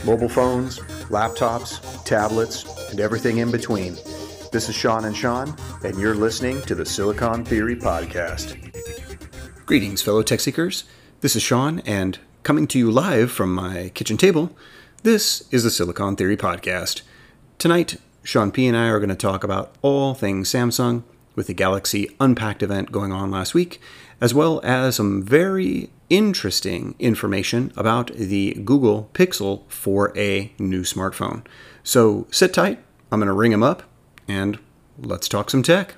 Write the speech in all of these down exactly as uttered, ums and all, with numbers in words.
mobile phones, laptops, tablets, and everything in between. This is Sean and Sean, and you're listening to the Silicon Theory Podcast. Greetings, fellow tech seekers. This is Sean, and coming to you live from my kitchen table, this is the Silicon Theory Podcast. Tonight, Sean P. and I are going to talk about all things Samsung with the Galaxy Unpacked event going on last week, as well as some very interesting information about the Google Pixel four A new smartphone. So sit tight, I'm going to ring him up, and let's talk some tech.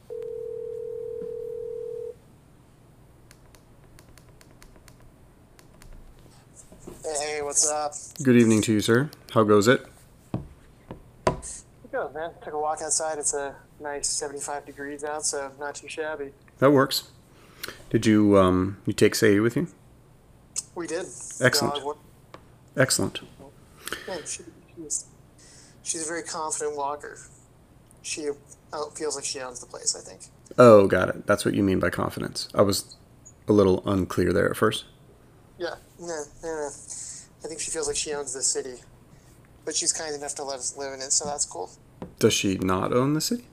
Hey, what's up? Good evening to you, sir. How goes it? Good, man. Took a walk outside. It's a nice seventy-five degrees out, so not too shabby. That works. Did you um you take Sadie with you? We did. Excellent. Dog. Excellent. Yeah, she, she's, she's a very confident walker. She oh, feels like she owns the place, I think. Oh, got it. That's what you mean by confidence. I was a little unclear there at first. Yeah, no, no, no. I think she feels like she owns the city. But she's kind enough to let us live in it, so that's cool. Does she not own the city?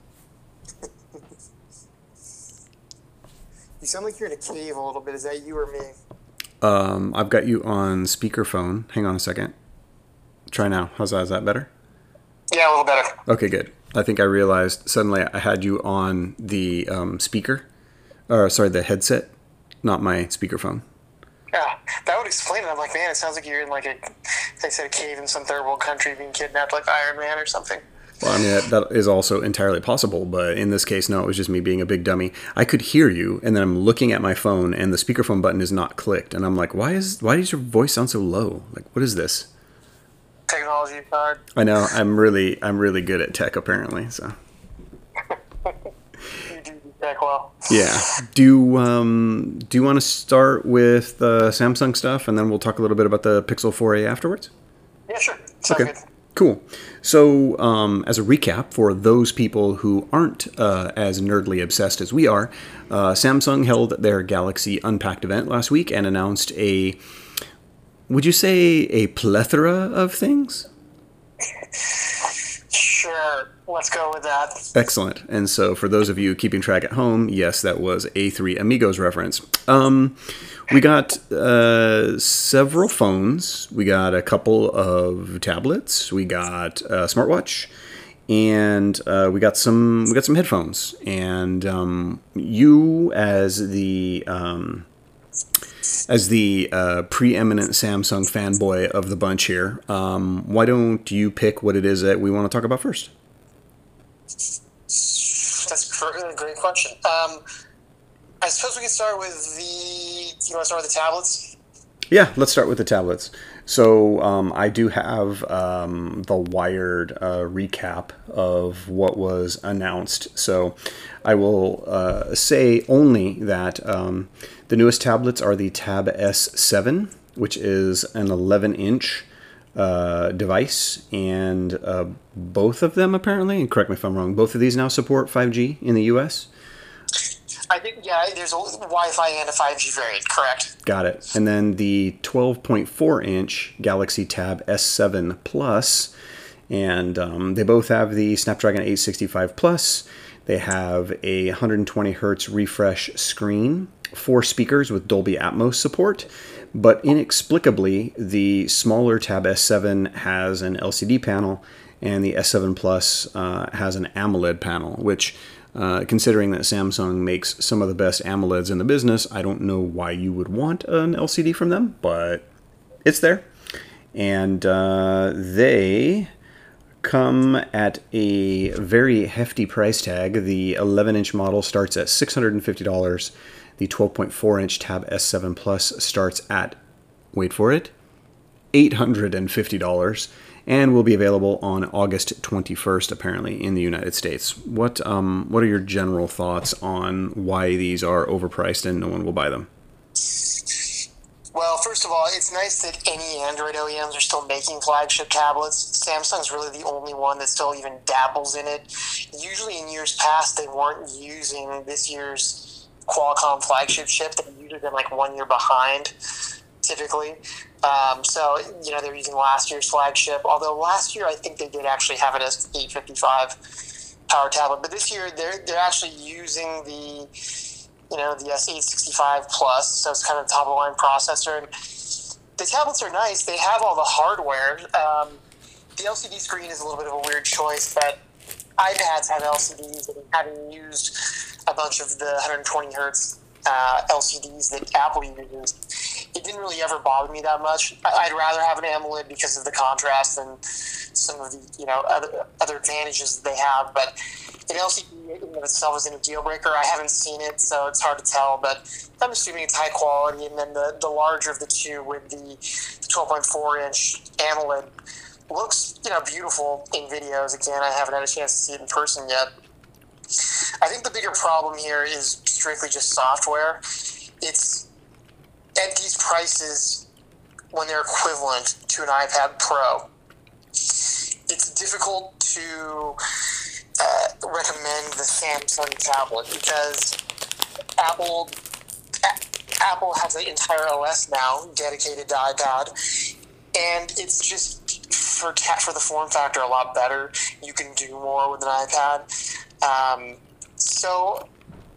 You sound like you're in a cave a little bit. Is that you or me? Um, I've got you on speakerphone. Hang on a second. Try now. How's that? Is that better? Yeah, a little better. Okay, good. I think I realized suddenly I had you on the um, speaker, or sorry, the headset, not my speakerphone. Yeah, that would explain it. I'm like, man, it sounds like you're in like a, they said, a cave in some third world country being kidnapped like Iron Man or something. Well, I mean, that, that is also entirely possible, but in this case, no, it was just me being a big dummy. I could hear you, and then I'm looking at my phone, and the speakerphone button is not clicked, and I'm like, why is why does your voice sound so low? Like, what is this? Technology card. I know, I'm really, I'm really good at tech, apparently, so. You do tech well. Yeah. Do you, um, do you want to start with the Samsung stuff, and then we'll talk a little bit about the Pixel four A afterwards? Yeah, sure. Sounds Okay. good. Cool. So, um, as a recap, for those people who aren't uh, as nerdly obsessed as we are, uh, Samsung held their Galaxy Unpacked event last week and announced a, would you say, a plethora of things? Sure. Let's go with that. Excellent. And so, for those of you keeping track at home, yes, that was a Three Amigos reference. Um, we got uh, several phones. We got a couple of tablets. We got a smartwatch, and uh, we got some. We got some headphones. And um, you, as the um, as the uh, preeminent Samsung fanboy of the bunch here, um, why don't you pick what it is that we want to talk about first? That's a really great question. Um, I suppose we can start with the. You want to start with the tablets? Yeah, let's start with the tablets. So um, I do have um, the Wired uh, recap of what was announced. So I will uh, say only that um, the newest tablets are the Tab S seven, which is an eleven inch uh, device, and uh, both of them apparently, and correct me if I'm wrong, both of these now support five G in the U S. I think, yeah, there's a Wi-Fi and a five G variant, correct. Got it. And then the twelve point four inch Galaxy Tab S seven Plus, and um, they both have the Snapdragon eight sixty-five Plus. They have a one hundred twenty hertz refresh screen, four speakers with Dolby Atmos support, but inexplicably, the smaller Tab S seven has an L C D panel, and the S seven Plus uh, has an AMOLED panel, which, Uh, considering that Samsung makes some of the best AMOLEDs in the business, I don't know why you would want an L C D from them, but it's there. And uh, they come at a very hefty price tag. The eleven inch model starts at six hundred fifty dollars. The twelve point four inch Tab S seven Plus starts at, wait for it, eight hundred fifty dollars. And will be available on August twenty-first, apparently, in the United States. What um what are your general thoughts on why these are overpriced and no one will buy them? Well, first of all, it's nice that any Android O E Ms are still making flagship tablets. Samsung's really the only one that still even dabbles in it. Usually in years past, they weren't using this year's Qualcomm flagship chip. They've usually been like one year behind. typically. Um, so, you know, they're using last year's flagship, although last year I think they did actually have it as eight fifty-five power tablet. But this year they're they're actually using the, you know, the S eight sixty-five Plus, so it's kind of the top-of-the-line processor. And the tablets are nice. They have all the hardware. Um, the L C D screen is a little bit of a weird choice, but iPads have L C Ds, and having used a bunch of the one hundred twenty hertz uh, L C Ds that Apple uses, it didn't really ever bother me that much. I'd rather have an AMOLED because of the contrast and some of the, you know, other other advantages that they have. But an L C D in and of itself isn't a deal breaker. I haven't seen it, so it's hard to tell. But I'm assuming it's high quality. And then the, the larger of the two with the twelve point four inch AMOLED looks, you know, beautiful in videos. Again, I haven't had a chance to see it in person yet. I think the bigger problem here is strictly just software. It's at these prices, when they're equivalent to an iPad Pro, it's difficult to uh, recommend the Samsung tablet because Apple a- Apple has an entire O S now dedicated to iPad, and it's just for ta- for the form factor a lot better. You can do more with an iPad. Um, so,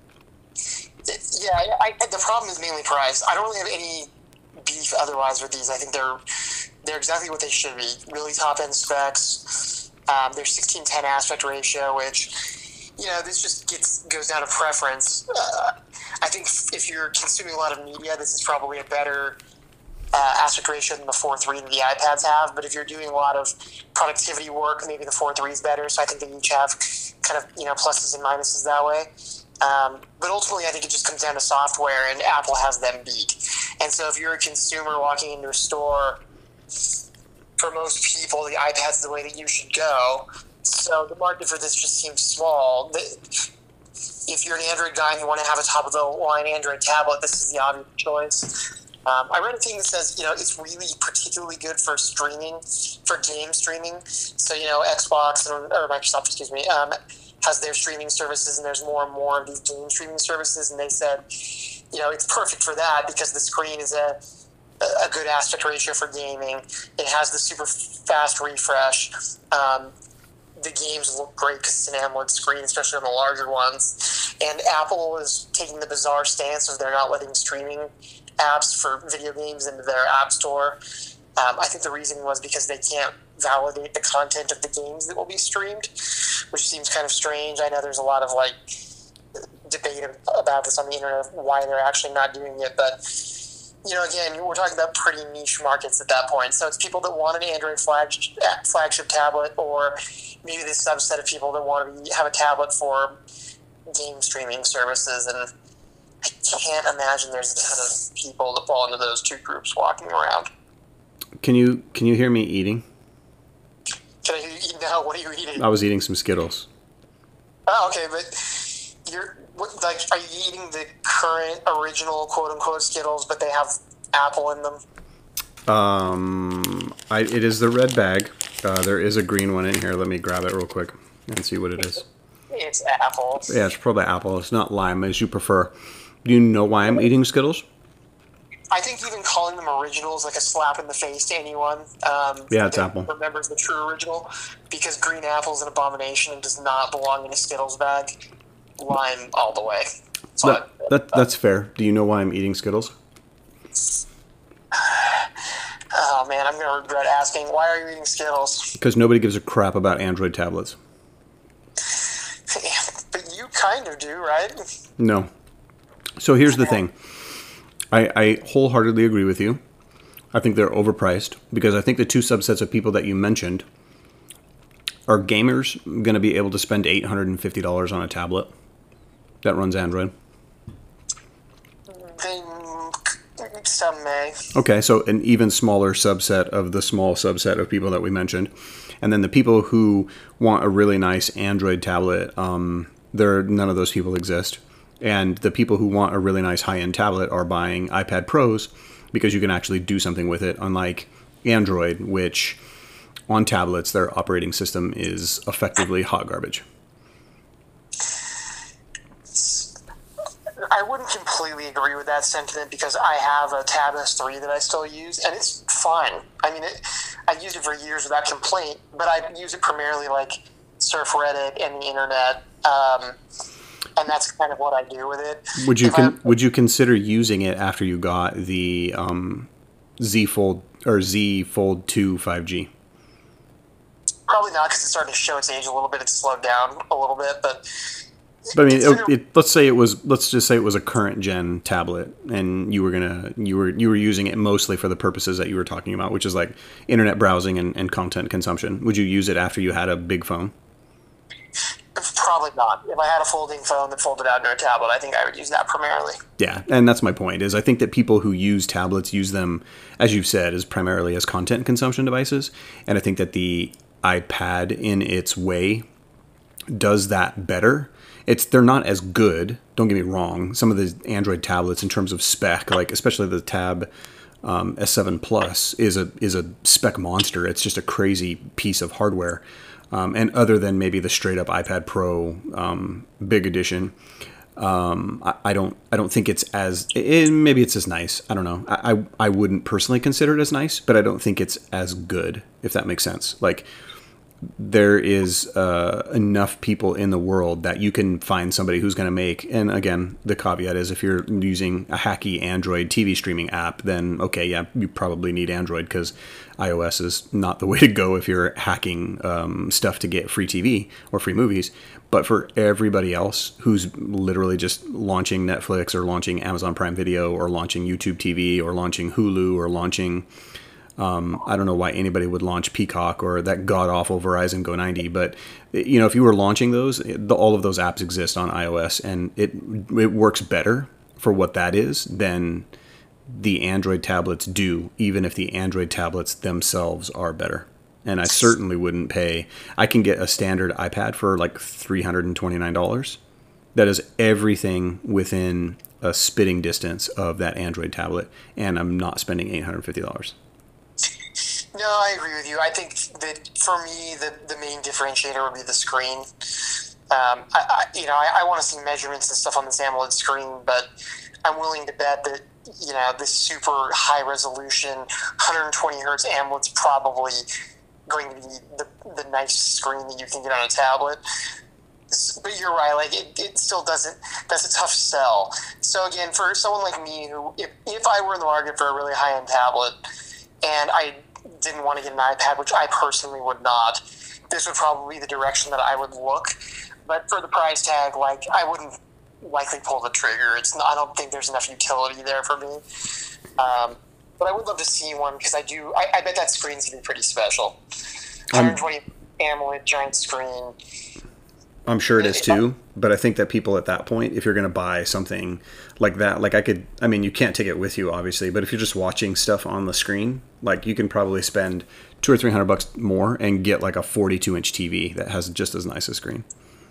yeah, I, I, the problem is mainly price. I don't really have any beef otherwise with these. I think they're they're exactly what they should be. Really top-end specs. Um, they're sixteen ten aspect ratio, which, you know, this just gets goes down to preference. Uh, I think if you're consuming a lot of media, this is probably a better uh, aspect ratio than the four three that the iPads have. But if you're doing a lot of productivity work, maybe the four three is better. So I think they each have kind of, you know, pluses and minuses that way. Um, but ultimately, I think it just comes down to software, and Apple has them beat. And so if you're a consumer walking into a store, for most people, the iPad's the way that you should go. So the market for this just seems small. If you're an Android guy and you want to have a top-of-the-line Android tablet, this is the obvious choice. Um, I read a thing that says, you know, it's really particularly good for streaming, for game streaming. So, you know, Xbox, and, or Microsoft, excuse me, um, has their streaming services, and there's more and more of these game streaming services. And they said, you know, it's perfect for that because the screen is a a good aspect ratio for gaming. It has the super fast refresh. Um, the games look great because it's an AMOLED screen, especially on the larger ones. And Apple is taking the bizarre stance of they're not letting streaming apps for video games into their app store. Um, I think the reason was because they can't validate the content of the games that will be streamed, which seems kind of strange. I know there's a lot of like debate about this on the internet of why they're actually not doing it, but you know, again, we're talking about pretty niche markets at that point. So it's people that want an Android flag, flagship tablet, or maybe this subset of people that want to be, have a tablet for game streaming services. And I can't imagine there's a ton of people that fall into those two groups walking around. Can you can you hear me eating? Can I hear you eat now? What are you eating? I was eating some Skittles. Oh, okay, but you're like, are you eating the current original quote unquote Skittles, but they have Apple in them? Um, I, it is the red bag. Uh, there is a green one in here. Let me grab it real quick and see what it is. It's Apple. Yeah, it's probably Apple. It's not lime, as you prefer. Do you know why I'm eating Skittles? I think even calling them original is like a slap in the face to anyone. Um, yeah, it's Apple. Remembers the true original, because green apple is an abomination and does not belong in a Skittles bag. Lime all the way. That, that, that's fair. Do you know why I'm eating Skittles? Oh man, I'm going to regret asking. Why are you eating Skittles? Because nobody gives a crap about Android tablets. But you kind of do, right? No. So here's the thing. I, I wholeheartedly agree with you. I think they're overpriced because I think the two subsets of people that you mentioned are gamers going to be able to spend eight hundred fifty dollars on a tablet that runs Android. They, some may. Okay, so an even smaller subset of the small subset of people that we mentioned. And then the people who want a really nice Android tablet, um, there none of those people exist. And the people who want a really nice high-end tablet are buying iPad Pros because you can actually do something with it, unlike Android, which on tablets, their operating system is effectively hot garbage. I wouldn't completely agree with that sentiment because I have a Tab S three that I still use, and it's fine. I mean, it, I've used it for years without complaint, but I use it primarily like surf Reddit and the internet, um, and that's kind of what I do with it. Would you con- would you consider using it after you got the um, Z Fold or Z Fold two five G? Probably not, because it's starting to show its age a little bit. It's slowed down a little bit, but. But I mean, it, it, let's say it was. Let's just say it was a current gen tablet, and you were gonna you were you were using it mostly for the purposes that you were talking about, which is like internet browsing and, and content consumption. Would you use it after you had a big phone? Probably not. If I had a folding phone that folded out into a tablet, I think I would use that primarily. Yeah, and that's my point. Is I think that people who use tablets use them, as you've said, as primarily as content consumption devices, and I think that the iPad, in its way, does that better. It's they're not as good. Don't get me wrong. Some of the Android tablets, in terms of spec, like especially the Tab um, S seven Plus, is a is a spec monster. It's just a crazy piece of hardware. Um, and other than maybe the straight up iPad Pro um, Big Edition, um, I, I don't I don't think it's as it, maybe it's as nice. I don't know. I, I I wouldn't personally consider it as nice, but I don't think it's as good, if that makes sense. Like. There is uh, enough people in the world that you can find somebody who's going to make, and again, the caveat is if you're using a hacky Android T V streaming app, then okay, yeah, you probably need Android because iOS is not the way to go if you're hacking um, stuff to get free T V or free movies. But for everybody else who's literally just launching Netflix or launching Amazon Prime Video or launching YouTube T V or launching Hulu or launching Um, I don't know why anybody would launch Peacock or that god-awful Verizon Go ninety, but you know, if you were launching those, the, all of those apps exist on iOS, and it it works better for what that is than the Android tablets do, even if the Android tablets themselves are better. And I certainly wouldn't pay. I can get a standard iPad for like three hundred twenty-nine dollars. That is everything within a spitting distance of that Android tablet, and I'm not spending eight hundred fifty dollars. No, I agree with you. I think that for me, the, the main differentiator would be the screen. Um, I, I, you know, I, I want to see measurements and stuff on this AMOLED screen, but I'm willing to bet that, you know, this super high resolution, one hundred twenty hertz AMOLED's probably going to be the, the nice screen that you can get on a tablet. But you're right, like it, it still doesn't, that's a tough sell. So again, for someone like me who, if, if I were in the market for a really high-end tablet and I didn't want to get an iPad, which I personally would not, this would probably be the direction that I would look. But for the price tag, like, I wouldn't likely pull the trigger. It's not, I don't think there's enough utility there for me. Um, but I would love to see one because I do. I, I bet that screen's gonna be pretty special. one hundred twenty um, AMOLED giant screen. I'm sure it is too, but I think that people at that point, if you're going to buy something like that, like I could, I mean, you can't take it with you, obviously, but if you're just watching stuff on the screen, like you can probably spend two or three hundred bucks more and get like a forty-two inch T V that has just as nice a screen.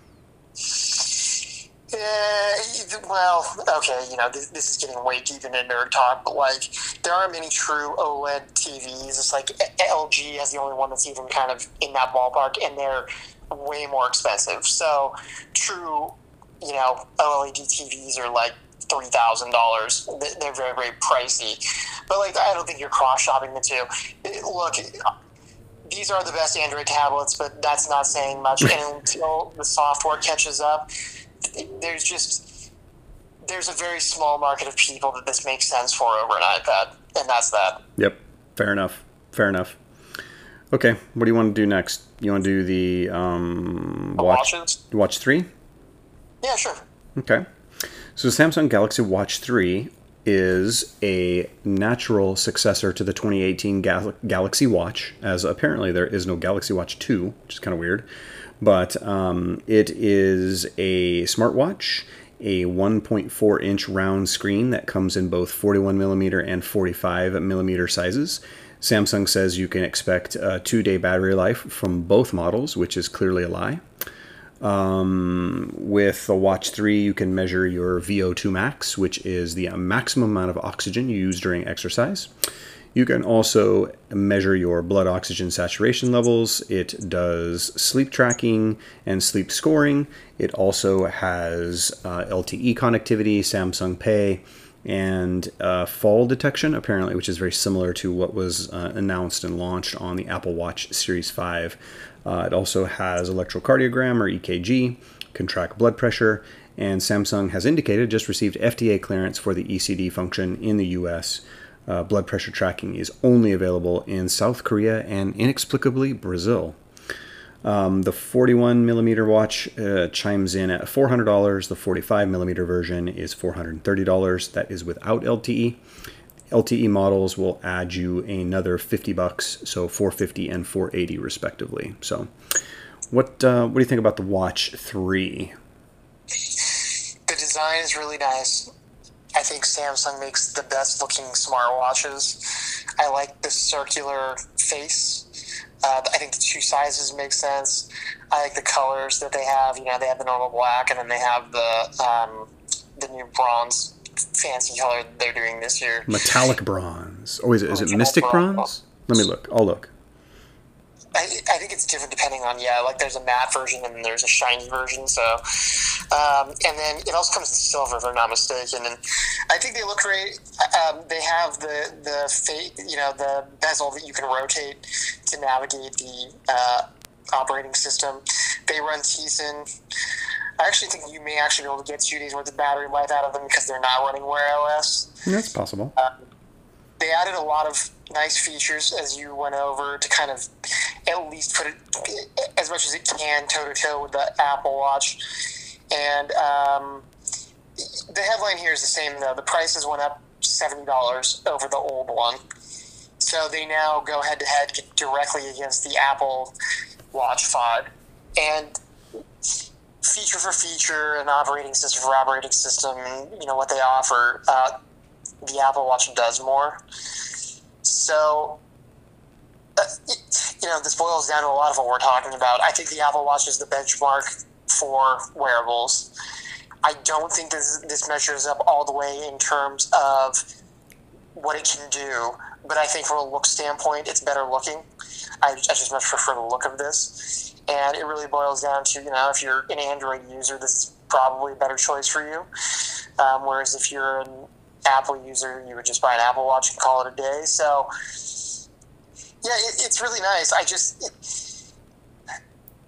Uh, well, okay, you know, this, this is getting way deep into nerd talk, but like, there aren't many true OLED T Vs. It's like L G has the only one that's even kind of in that ballpark, and they're way more expensive. So true, you know, OLED T Vs are like three thousand dollars. They're very, very pricey. But like, I don't think you're cross-shopping the two. Look, these are the best Android tablets, but that's not saying much. And until the software catches up, there's just, there's a very small market of people that this makes sense for over an iPad. And that's that. Yep. Fair enough. Fair enough. Okay, what do you want to do next? You want to do the um, watch watches? Watch three? Yeah, sure. Okay. So Samsung Galaxy Watch three is a natural successor to the twenty eighteen Gal- Galaxy Watch, as apparently there is no Galaxy Watch two, which is kind of weird. But um, it is a smartwatch, a one point four inch round screen that comes in both forty-one millimeter and forty-five millimeter sizes. Samsung says you can expect a two-day battery life from both models, which is clearly a lie. Um, with the Watch three, you can measure your V O two max, which is the maximum amount of oxygen you use during exercise. You can also measure your blood oxygen saturation levels. It does sleep tracking and sleep scoring. It also has uh, L T E connectivity, Samsung Pay, and uh, fall detection, apparently, which is very similar to what was uh, announced and launched on the Apple Watch Series five. Uh, it also has electrocardiogram, or E K G, can track blood pressure, and Samsung has indicated just received F D A clearance for the E C D function in the U S. Uh, blood pressure tracking is only available in South Korea and inexplicably Brazil. Um, the forty-one millimeter watch uh, chimes in at four hundred dollars. The forty-five millimeter version is four hundred thirty dollars. That is without L T E. L T E models will add you another fifty bucks, so four hundred fifty and four hundred eighty respectively. So, what uh, what do you think about the Watch three? The design is really nice. I think Samsung makes the best looking smartwatches. I like the circular face. Uh, I think the two sizes make sense. I like the colors that they have. You know, they have the normal black, and then they have the um, the new bronze fancy color they're doing this year. Metallic bronze. Oh, is it, is it Mystic bronze? bronze? Let me look. I'll look. I, I think it's different depending on, yeah, like there's a matte version and there's a shiny version. So, um, and then it also comes in silver, if I'm not mistaken. And I think they look great. Um, they have the, the, fa- you know, the bezel that you can rotate to navigate the uh, operating system. They run Tizen. I actually think you may actually be able to get two days worth of battery life out of them because they're not running Wear O S. That's possible. Um, they added a lot of nice features as you went over to kind of at least put it as much as it can toe to toe with the Apple Watch. And um, the headline here is the same though. The prices went up seventy dollars over the old one. So they now go head to head directly against the Apple Watch five. And feature for feature and operating system for operating system, and you know what they offer, uh, the Apple Watch does more. So, uh, it, you know, this boils down to a lot of what we're talking about. I think the Apple Watch is the benchmark for wearables. I don't think this, this measures up all the way in terms of what it can do, but I think from a look standpoint, it's better looking. I, I just much prefer the look of this. And it really boils down to, you know, if you're an Android user, this is probably a better choice for you. Um, whereas if you're an Apple user, you would just buy an Apple Watch and call it a day. So, yeah, it, it's really nice. I just, it,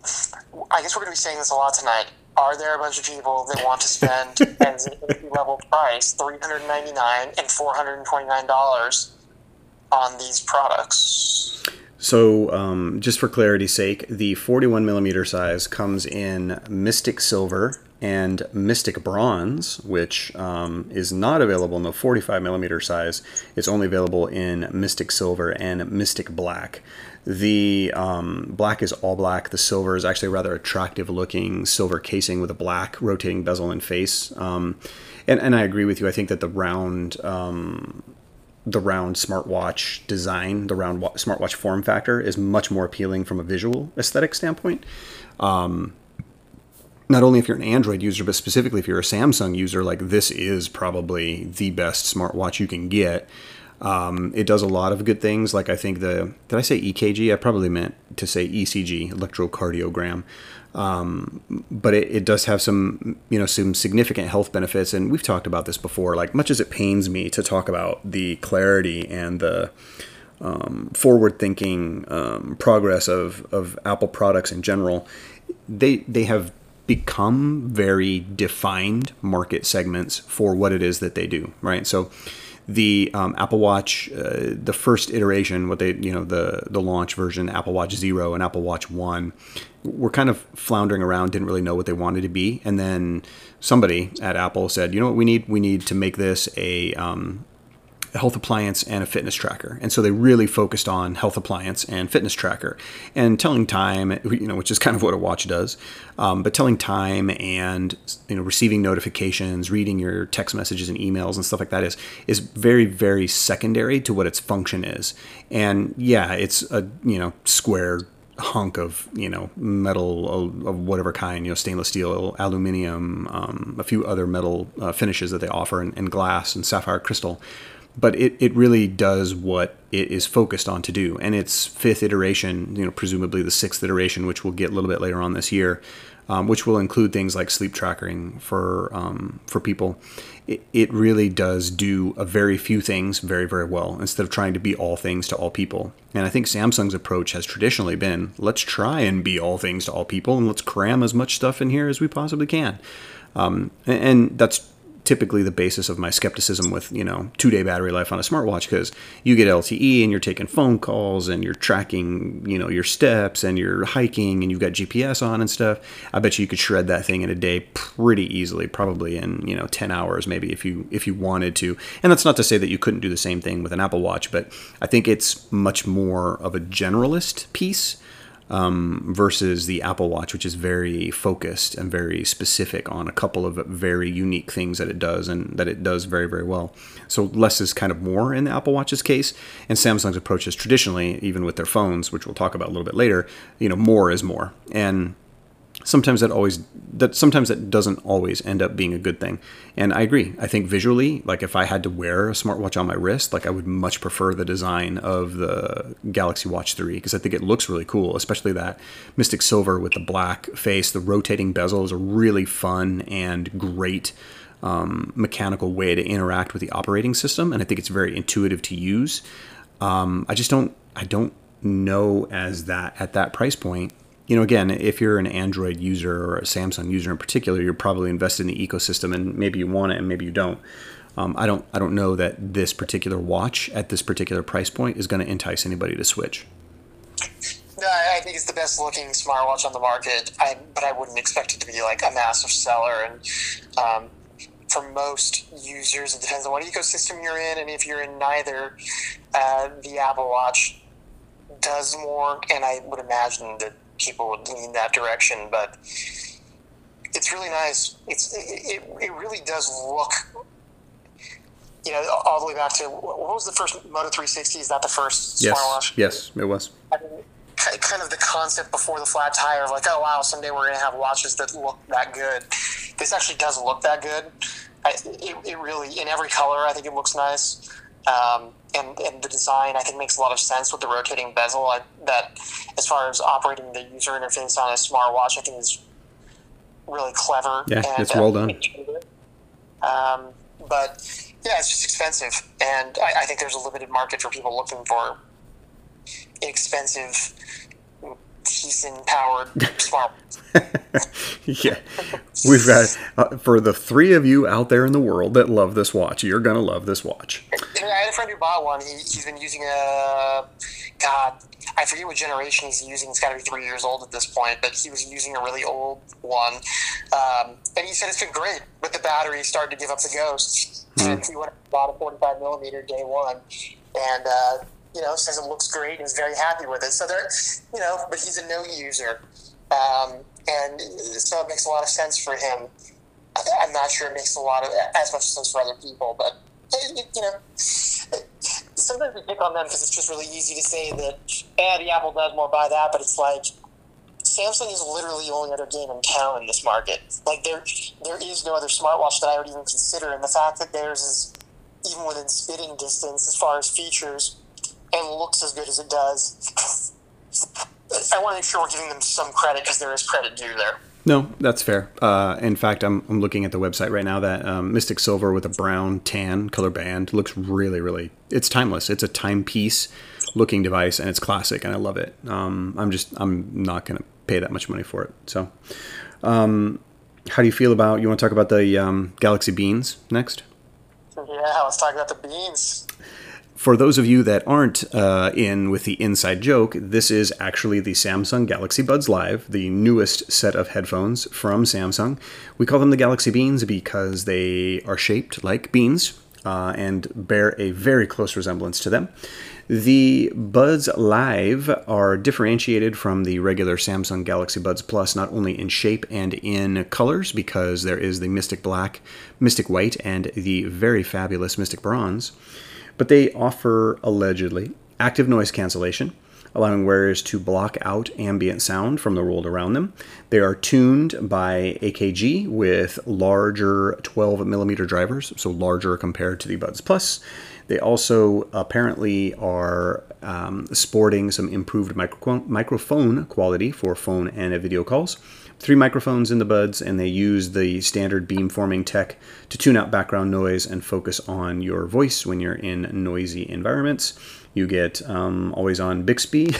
I guess we're going to be saying this a lot tonight. Are there a bunch of people that want to spend as an entry-level price, three hundred ninety-nine dollars and four hundred twenty-nine dollars on these products? So, um, just for clarity's sake, the forty-one millimeter size comes in Mystic Silver and Mystic Bronze, which um, is not available in the forty-five millimeter size. It's only available in Mystic Silver and Mystic Black. The um, black is all black. The silver is actually a rather attractive looking silver casing with a black rotating bezel and face. Um, and, and I agree with you. I think that the round... Um, the round smartwatch design, the round wa- smartwatch form factor is much more appealing from a visual aesthetic standpoint. Um, not only if you're an Android user, but specifically if you're a Samsung user, like this is probably the best smartwatch you can get. Um, it does a lot of good things. Like I think the, did I say E K G? I probably meant to say E C G, electrocardiogram. Um, but it, it does have some, you know, some significant health benefits. And we've talked about this before, like much as it pains me to talk about the clarity and the um, forward thinking um, progress of, of Apple products in general, they, they have become very defined market segments for what it is that they do. Right. So the um, Apple Watch, uh, the first iteration, what they, you know, the, the launch version, Apple Watch Zero and Apple Watch One, were kind of floundering around, didn't really know what they wanted to be. And then somebody at Apple said, you know what we need? We need to make this a, um, a health appliance and a fitness tracker. And so they really focused on health appliance and fitness tracker and telling time, you know, which is kind of what a watch does. Um, but telling time and, you know, receiving notifications, reading your text messages and emails and stuff like that is, is very, very secondary to what its function is. And yeah, it's a, you know, square hunk of, you know, metal of, of whatever kind, you know, stainless steel, aluminum, um, a few other metal uh, finishes that they offer, and, and glass and sapphire crystal. but it, it really does what it is focused on to do. And its fifth iteration, you know, presumably the sixth iteration, which we'll get a little bit later on this year, um, which will include things like sleep tracking for um, for people. It, it really does do a very few things very, very well instead of trying to be all things to all people. And I think Samsung's approach has traditionally been, let's try and be all things to all people and let's cram as much stuff in here as we possibly can. Um, and, and that's typically the basis of my skepticism with, you know, two-day battery life on a smartwatch, because you get L T E and you're taking phone calls and you're tracking, you know, your steps and you're hiking and you've got G P S on and stuff. I bet you could shred that thing in a day pretty easily, probably in, you know, ten hours maybe if you if you wanted to. And that's not to say that you couldn't do the same thing with an Apple Watch, but I think it's much more of a generalist piece. Um, versus the Apple Watch, which is very focused and very specific on a couple of very unique things that it does and that it does very, very well. So less is kind of more in the Apple Watch's case. And Samsung's approach is traditionally, even with their phones, which we'll talk about a little bit later, you know, more is more. And sometimes that always that sometimes that doesn't always end up being a good thing. And I agree. I think visually, like if I had to wear a smartwatch on my wrist, like I would much prefer the design of the Galaxy Watch three, because I think it looks really cool, especially that Mystic Silver with the black face. The rotating bezel is a really fun and great um, mechanical way to interact with the operating system, and I think it's very intuitive to use. Um, I just don't I don't know as that at that price point. You know, again, if you're an Android user or a Samsung user in particular, you're probably invested in the ecosystem, and maybe you want it and maybe you don't. Um, I don't. I don't know that this particular watch at this particular price point is going to entice anybody to switch. No, I think it's the best looking smartwatch on the market, I, but I wouldn't expect it to be like a massive seller. And um, for most users, it depends on what ecosystem you're in, and if you're in neither, uh, the Apple Watch does more, and I would imagine that people would lean that direction, but it's really nice. It's it, it really does look, you know, all the way back to, what was the first Moto three sixty? Is that the first yes. smartwatch? Yes, it was. I mean, kind of the concept before the flat tire of like, oh wow, someday we're going to have watches that look that good. This actually does look that good. I, it, it really, in every color, I think it looks nice. Um, and, and the design, I think, makes a lot of sense with the rotating bezel. I, that, as far as operating the user interface on a smartwatch, I think is really clever. Yeah, and, it's well done. Um, but yeah, it's just expensive, and I, I think there's a limited market for people looking for inexpensive, Thiessen-powered smartwatch. Yeah, we've got uh, for the three of you out there in the world that love this watch, you're gonna love this watch. I had a friend who bought one. He, he's been using a God, I forget what generation he's using. It's got to be three years old at this point, but he was using a really old one, um, and he said it's been great. But the battery started to give up the ghost, mm-hmm. and he went and bought a forty-five millimeter day one, and. Uh, You know, says it looks great and is very happy with it. So there, you know, but he's a no user, um, and so it makes a lot of sense for him. I'm not sure it makes a lot of as much sense for other people, but you know, sometimes we pick on them because it's just really easy to say that, eh, the Apple does more, buy that. But it's like Samsung is literally the only other game in town in this market. Like there, there is no other smartwatch that I would even consider, and the fact that theirs is even within spitting distance as far as features. And looks as good as it does. I want to make sure we're giving them some credit because there is credit due there. No, that's fair. Uh, in fact, I'm, I'm looking at the website right now. That um, Mystic Silver with a brown tan color band looks really, really. It's timeless. It's a timepiece looking device, and it's classic, and I love it. Um, I'm just I'm not going to pay that much money for it. So, um, how do you feel about? You want to talk about the um, Galaxy Beans next? Yeah, let's talk about the beans. For those of you that aren't uh, in with the inside joke, this is actually the Samsung Galaxy Buds Live, the newest set of headphones from Samsung. We call them the Galaxy Beans because they are shaped like beans uh, and bear a very close resemblance to them. The Buds Live are differentiated from the regular Samsung Galaxy Buds Plus not only in shape and in colors, because there is the Mystic Black, Mystic White, and the very fabulous Mystic Bronze. But they offer, allegedly, active noise cancellation, allowing wearers to block out ambient sound from the world around them. They are tuned by A K G with larger twelve millimeter drivers, so larger compared to the Buds Plus. They also apparently are um, sporting some improved micro- microphone quality for phone and video calls. Three microphones in the Buds, and they use the standard beamforming tech to tune out background noise and focus on your voice when you're in noisy environments. You get um, always-on Bixby,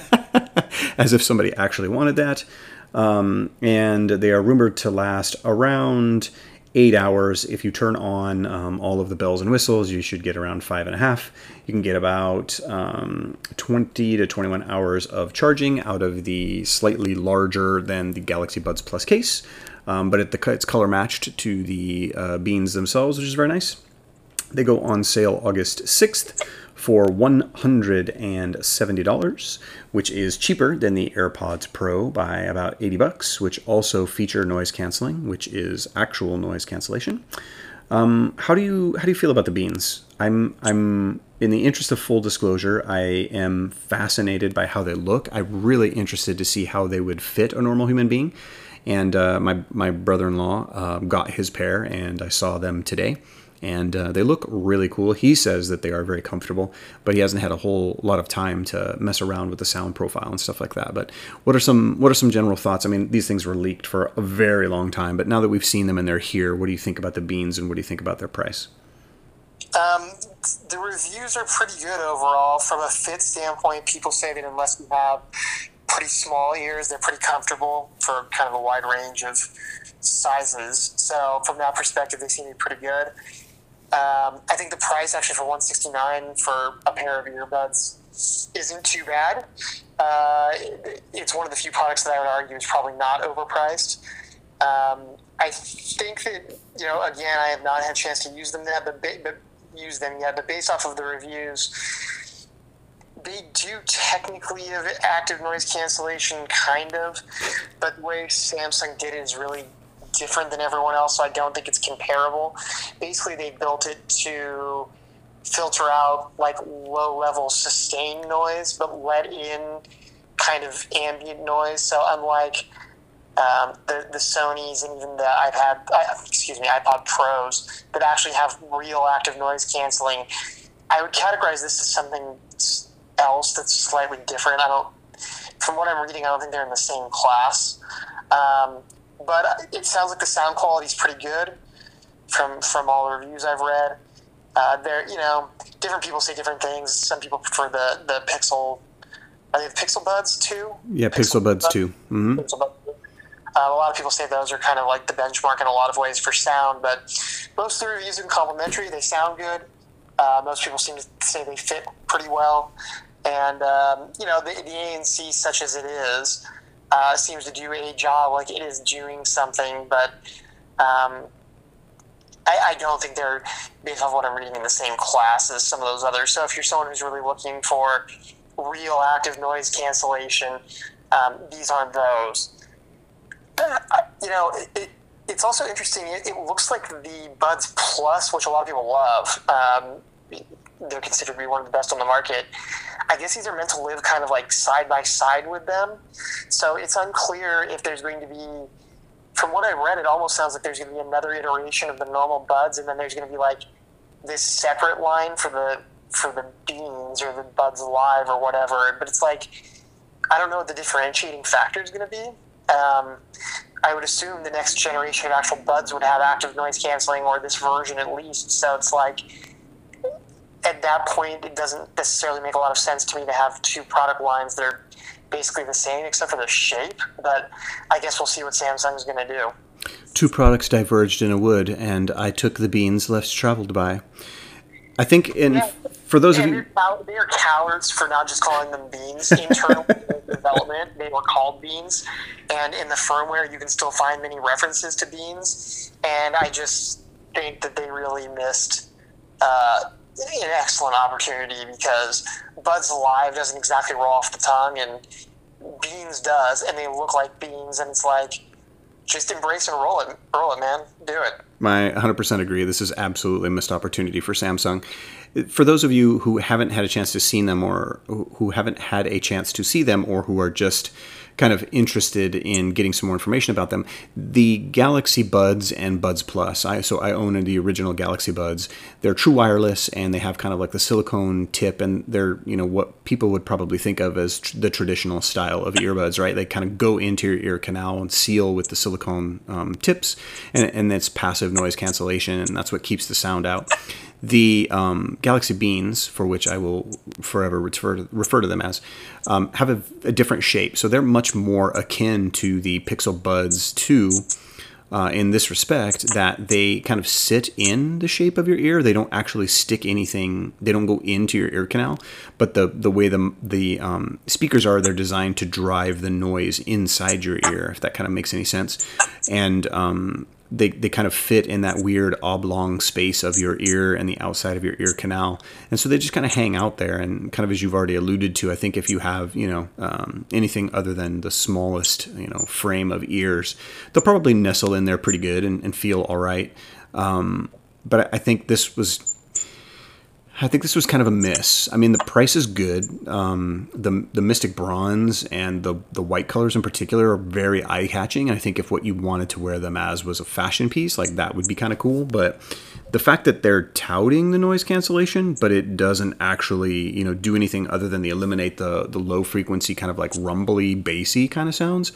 as if somebody actually wanted that. Um, and they are rumored to last around eight hours. If you turn on um, all of the bells and whistles, you should get around five and a half. You can get about um, twenty to twenty-one hours of charging out of the slightly larger than the Galaxy Buds Plus case. Um, but it, the, it's color matched to the uh, Beans themselves, which is very nice. They go on sale August sixth for one hundred seventy dollars, which is cheaper than the AirPods Pro by about eighty bucks, which also feature noise canceling, which is actual noise cancellation. Um, how do you how do you feel about the Beans? I'm I'm in the interest of full disclosure, I am fascinated by how they look. I'm really interested to see how they would fit a normal human being. And uh, my my brother-in-law uh, got his pair, and I saw them today. And uh, they look really cool. He says that they are very comfortable, but he hasn't had a whole lot of time to mess around with the sound profile and stuff like that. But what are some what are some general thoughts? I mean, these things were leaked for a very long time, but now that we've seen them and they're here, what do you think about the Beans, and what do you think about their price? Um, the reviews are pretty good overall. From a fit standpoint, people say that unless you have pretty small ears, they're pretty comfortable for kind of a wide range of sizes. So from that perspective, they seem to be pretty good. Um, I think the price actually for one hundred sixty-nine dollars for a pair of earbuds isn't too bad. Uh, it, it's one of the few products that I would argue is probably not overpriced. Um, I think that, you know, again, I have not had a chance to use them yet, but, ba- but use them yet. But based off of the reviews, they do technically have active noise cancellation, kind of, but the way Samsung did it is really different than everyone else, so I don't think it's comparable. Basically, they built it to filter out like low-level sustained noise, but let in kind of ambient noise. So unlike um, the the Sonys and even the iPad, excuse me, iPod Pros that actually have real active noise canceling, I would categorize this as something else that's slightly different. I don't, from what I'm reading, I don't think they're in the same class. Um, But it sounds like the sound quality is pretty good from from all the reviews I've read. Uh, there, you know, different people say different things. Some people prefer the, the Pixel. Are they the Pixel Buds too? Yeah, Pixel, Pixel Buds, Buds too. Mm-hmm. Pixel Buds. Uh, a lot of people say those are kind of like the benchmark in a lot of ways for sound. But most of the reviews are complimentary. They sound good. Uh, most people seem to say they fit pretty well. And um, you know, the, the A N C, such as it is, Uh, seems to do a job, like it is doing something, but um, I, I don't think they're, based off what I'm reading, in the same class as some of those others. So if you're someone who's really looking for real active noise cancellation, um, these aren't those. Uh, you know, it, it, it's also interesting. It, it looks like the Buds Plus, which a lot of people love, um, they're considered to be one of the best on the market. I guess these are meant to live kind of like side by side with them. So it's unclear if there's going to be, from what I read, it almost sounds like there's going to be another iteration of the normal Buds, and then there's going to be like this separate line for the for the Beans or the Buds Live or whatever. But it's like, I don't know what the differentiating factor is going to be. Um, I would assume the next generation of actual Buds would have active noise canceling, or this version at least. So it's like, at that point, it doesn't necessarily make a lot of sense to me to have two product lines that are basically the same except for the shape. But I guess we'll see what Samsung is going to do. Two products diverged in a wood, and I took the Beans less traveled by. I think in yeah. for those yeah, of you, they are cowards for not just calling them Beans. Internal development, they were called Beans, and in the firmware, you can still find many references to Beans. And I just think that they really missed Uh, an excellent opportunity, because Buds Live doesn't exactly roll off the tongue, and Beans does, and they look like Beans, and it's like, just embrace and roll it, roll it, man, do it. I one hundred percent agree. This is absolutely a missed opportunity for Samsung. for those of you who haven't had a chance to see them, or who haven't had a chance to see them, or who are just kind of interested in getting some more information about them, the Galaxy Buds and Buds Plus. I, so I own the original Galaxy Buds. They're true wireless, and they have kind of like the silicone tip, and they're, you know, what people would probably think of as tr- the traditional style of earbuds, right? They kind of go into your ear canal and seal with the silicone um, tips, and, and it's passive noise cancellation, and that's what keeps the sound out. The um, Galaxy Beans, for which I will forever refer to, refer to them as, um, have a, a different shape. So they're much more akin to the Pixel Buds two uh, in this respect, that they kind of sit in the shape of your ear. They don't actually stick anything. They don't go into your ear canal. But the, the way the, the um, speakers are, they're designed to drive the noise inside your ear, if that kind of makes any sense. And um, They, they kind of fit in that weird oblong space of your ear and the outside of your ear canal. And so they just kind of hang out there. And kind of as you've already alluded to, I think if you have, you know, um, anything other than the smallest, you know, frame of ears, they'll probably nestle in there pretty good and, and feel all right. Um, but I think this was... I think this was kind of a miss. I mean, the price is good. Um, the the Mystic Bronze and the the white colors in particular are very eye-catching. I think if what you wanted to wear them as was a fashion piece, like that would be kind of cool. But the fact that they're touting the noise cancellation, but it doesn't actually, you know, do anything other than the eliminate the the low frequency kind of like rumbly, bassy kind of sounds.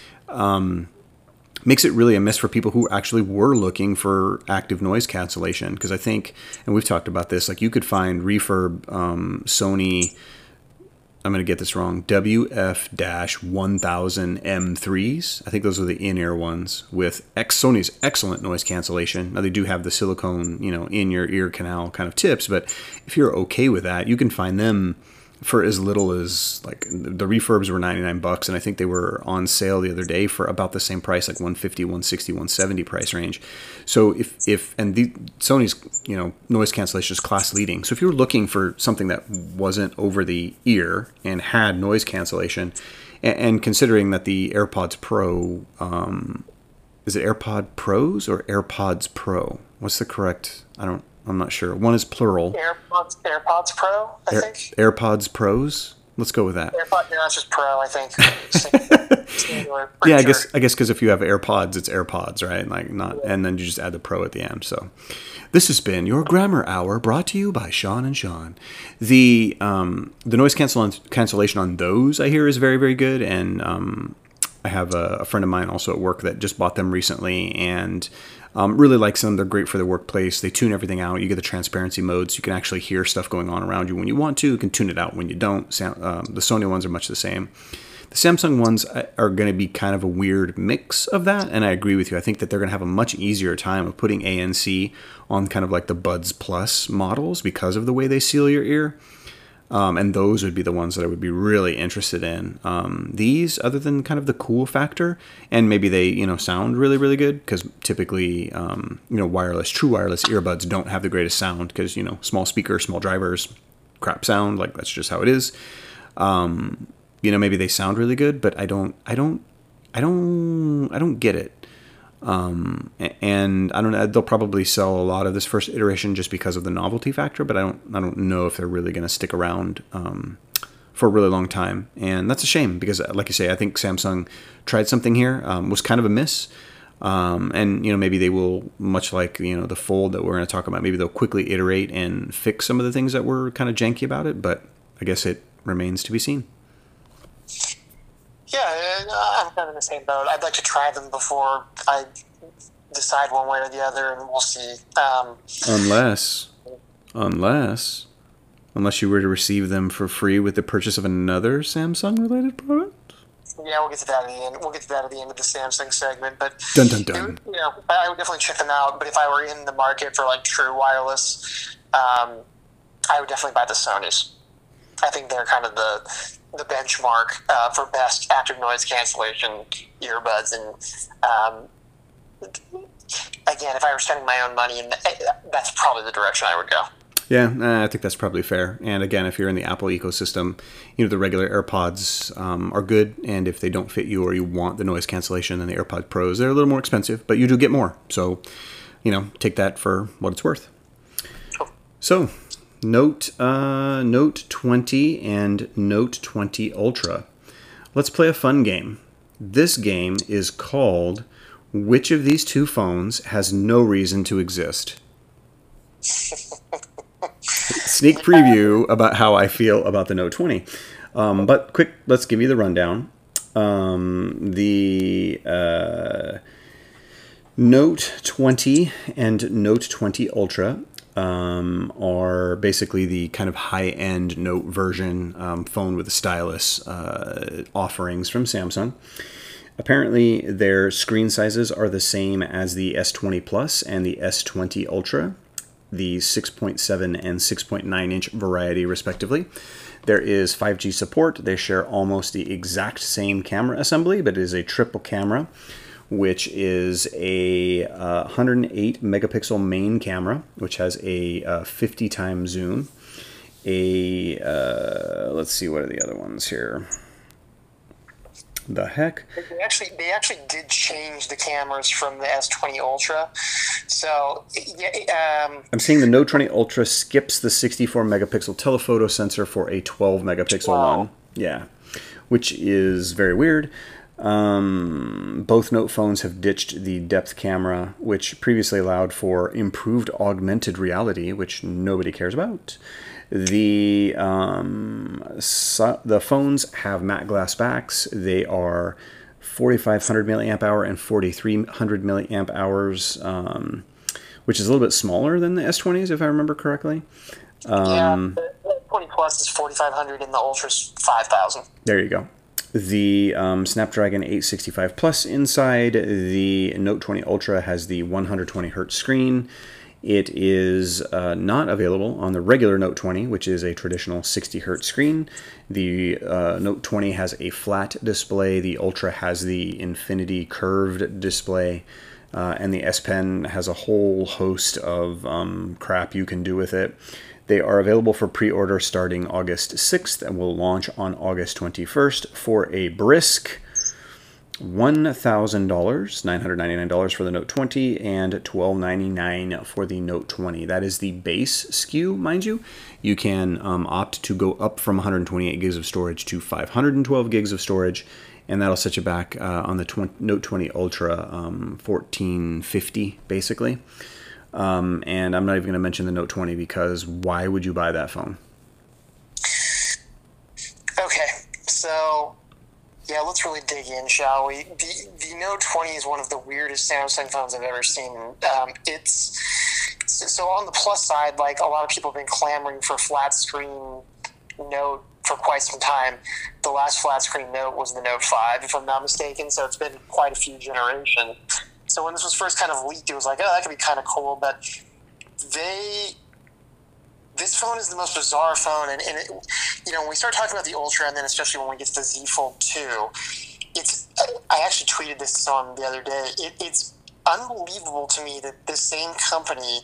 Um, makes it really a miss for people who actually were looking for active noise cancellation. Because I think, and we've talked about this, like you could find refurb um, Sony, I'm going to get this wrong, W F one thousand M threes. I think those are the in-ear ones with X, Sony's excellent noise cancellation. Now they do have the silicone, you know, in your ear canal kind of tips, but if you're okay with that, you can find them for as little as, like, the refurbs were ninety-nine bucks, and I think they were on sale the other day for about the same price, like one fifty, one sixty, one seventy price range. So if, if and the Sony's, you know, noise cancellation is class leading. So if you were looking for something that wasn't over the ear and had noise cancellation, and, and considering that the AirPods Pro, um, is it AirPod Pros or AirPods Pro? What's the correct, I don't, I'm not sure. One is plural. AirPods, AirPods Pro, I Air, think. AirPods Pros. Let's go with that. AirPods, no, it's just Pro, I think. Singular, yeah, I sure. guess I guess because if you have AirPods, it's AirPods, right? Like not, yeah. And then you just add the Pro at the end. So, this has been your Grammar Hour, brought to you by Sean and Sean. The um, the noise cancel cancellation on those, I hear, is very very good, and um, I have a, a friend of mine also at work that just bought them recently, and Um, really likes them. They're great for the workplace. They tune everything out. You get the transparency mode, so you can actually hear stuff going on around you when you want to. You can tune it out when you don't. Sam, um, the Sony ones are much the same. The Samsung ones are going to be kind of a weird mix of that, and I agree with you. I think that they're going to have a much easier time of putting A N C on kind of like the Buds Plus models because of the way they seal your ear. Um, and those would be the ones that I would be really interested in. Um, these, other than kind of the cool factor, and maybe they, you know, sound really, really good, because typically, um, you know, wireless, true wireless earbuds don't have the greatest sound because, you know, small speaker, small drivers, crap sound, like that's just how it is. Um, you know, maybe they sound really good, but I don't, I don't, I don't, I don't get it. Um, and I don't know, they'll probably sell a lot of this first iteration just because of the novelty factor, but I don't, I don't know if they're really going to stick around, um, for a really long time. And that's a shame because, like you say, I think Samsung tried something here, um, was kind of a miss. Um, and, you know, maybe they will, much like, you know, the Fold that we're going to talk about, maybe they'll quickly iterate and fix some of the things that were kind of janky about it, but I guess it remains to be seen. Yeah, I'm kind of in the same boat. I'd like to try them before I decide one way or the other, and we'll see. Um, unless, unless, unless you were to receive them for free with the purchase of another Samsung-related product? Yeah, we'll get to that at the end. We'll get to that at the end of the Samsung segment. But dun dun dun. You know, I would definitely check them out. But if I were in the market for like true wireless, um, I would definitely buy the Sonys. I think they're kind of the the benchmark uh, for best active noise cancellation earbuds. And um, again, if I were spending my own money, that's probably the direction I would go. Yeah, I think that's probably fair. And again, if you're in the Apple ecosystem, you know, the regular AirPods um, are good. And if they don't fit you or you want the noise cancellation, then the AirPods Pros, they're a little more expensive, but you do get more. So, you know, take that for what it's worth. Cool. So Note uh, Note twenty and Note twenty Ultra. Let's play a fun game. This game is called Which of these two phones has no reason to exist? Sneak preview about how I feel about the Note twenty. Um, but quick, let's give you the rundown. Um, the uh, Note twenty and Note twenty Ultra um, are basically the kind of high-end Note version um, phone with a stylus uh, offerings from Samsung. Apparently, their screen sizes are the same as the S twenty Plus and the S twenty Ultra, the six point seven and six point nine inch variety, respectively. There is five G support. They share almost the exact same camera assembly, but it is a triple camera, which is a uh, one hundred eight megapixel main camera, which has a uh, fifty times zoom. A uh, let's see, what are the other ones here? The heck? They actually, they actually did change the cameras from the S twenty Ultra. So, yeah, um, I'm seeing the Note twenty Ultra skips the sixty-four megapixel telephoto sensor for a twelve megapixel wow. one. Yeah, which is very weird. Um, both Note phones have ditched the depth camera, which previously allowed for improved augmented reality, which nobody cares about. The um, so the phones have matte glass backs. They are forty-five hundred milliamp hour and forty-three hundred milliamp hours, um, which is a little bit smaller than the S twenties, if I remember correctly. Um, yeah, the twenty Plus is forty-five hundred and the Ultra's five thousand. There you go. The um, Snapdragon eight sixty-five Plus inside. The Note twenty Ultra has the one hundred twenty hertz screen. It is uh, not available on the regular Note twenty, which is a traditional sixty hertz screen. The uh, Note twenty has a flat display. The Ultra has the infinity curved display. Uh, and the S Pen has a whole host of um, crap you can do with it. They are available for pre-order starting August sixth and will launch on August twenty-first for a brisk one thousand dollars, nine hundred ninety-nine dollars for the Note twenty, and twelve ninety-nine for the Note twenty. That is the base S K U, mind you. You can um, opt to go up from one hundred twenty-eight gigs of storage to five hundred twelve gigs of storage, and that'll set you back uh, on the twenty, Note twenty Ultra um, fourteen fifty, basically. Um, and I'm not even going to mention the Note twenty because why would you buy that phone? Okay, so yeah, let's really dig in, shall we? The, the Note twenty is one of the weirdest Samsung phones I've ever seen. Um, it's so on the plus side, like a lot of people have been clamoring for flat screen Note for quite some time. The last flat screen Note was the Note five, if I'm not mistaken, so it's been quite a few generations. So when this was first kind of leaked, it was like, oh, that could be kind of cool, but they... This phone is the most bizarre phone, and, and it, you know, when we start talking about the Ultra, and then especially when we get to the Z Fold two, it's, I actually tweeted this to someone the other day, it, it's unbelievable to me that this same company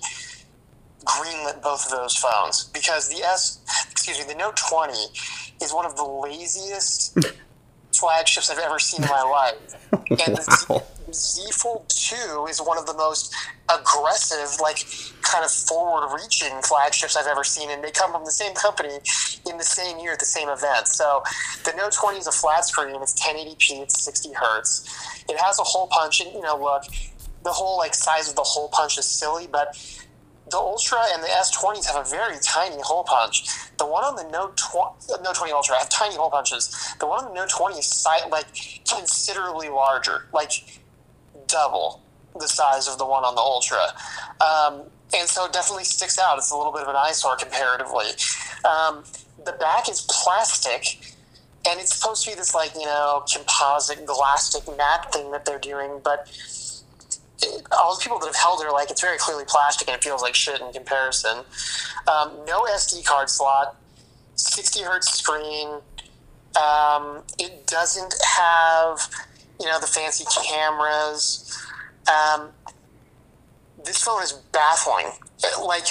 greenlit both of those phones, because the S, excuse me, the Note twenty is one of the laziest flagships I've ever seen in my life, and Wow. the Z, Z Fold two is one of the most aggressive, like, kind of forward-reaching flagships I've ever seen, and they come from the same company in the same year at the same event. So the Note twenty is a flat screen. It's ten eighty p. It's sixty hertz. It has a hole punch, and, you know, look, the whole, like, size of the hole punch is silly, but the Ultra and the S twenties have a very tiny hole punch. The one on the Note twenty, Note twenty Ultra have tiny hole punches. The one on the Note twenty is, si- like, considerably larger, like, double the size of the one on the Ultra. Um, and so it definitely sticks out. It's a little bit of an eyesore comparatively. Um, the back is plastic, and it's supposed to be this, like, you know, composite, glastic matte thing that they're doing, but it, all the people that have held it are like, it's very clearly plastic and it feels like shit in comparison. Um, no S D card slot, sixty hertz screen. Um, it doesn't have, you know, the fancy cameras. Um, this phone is baffling. Like,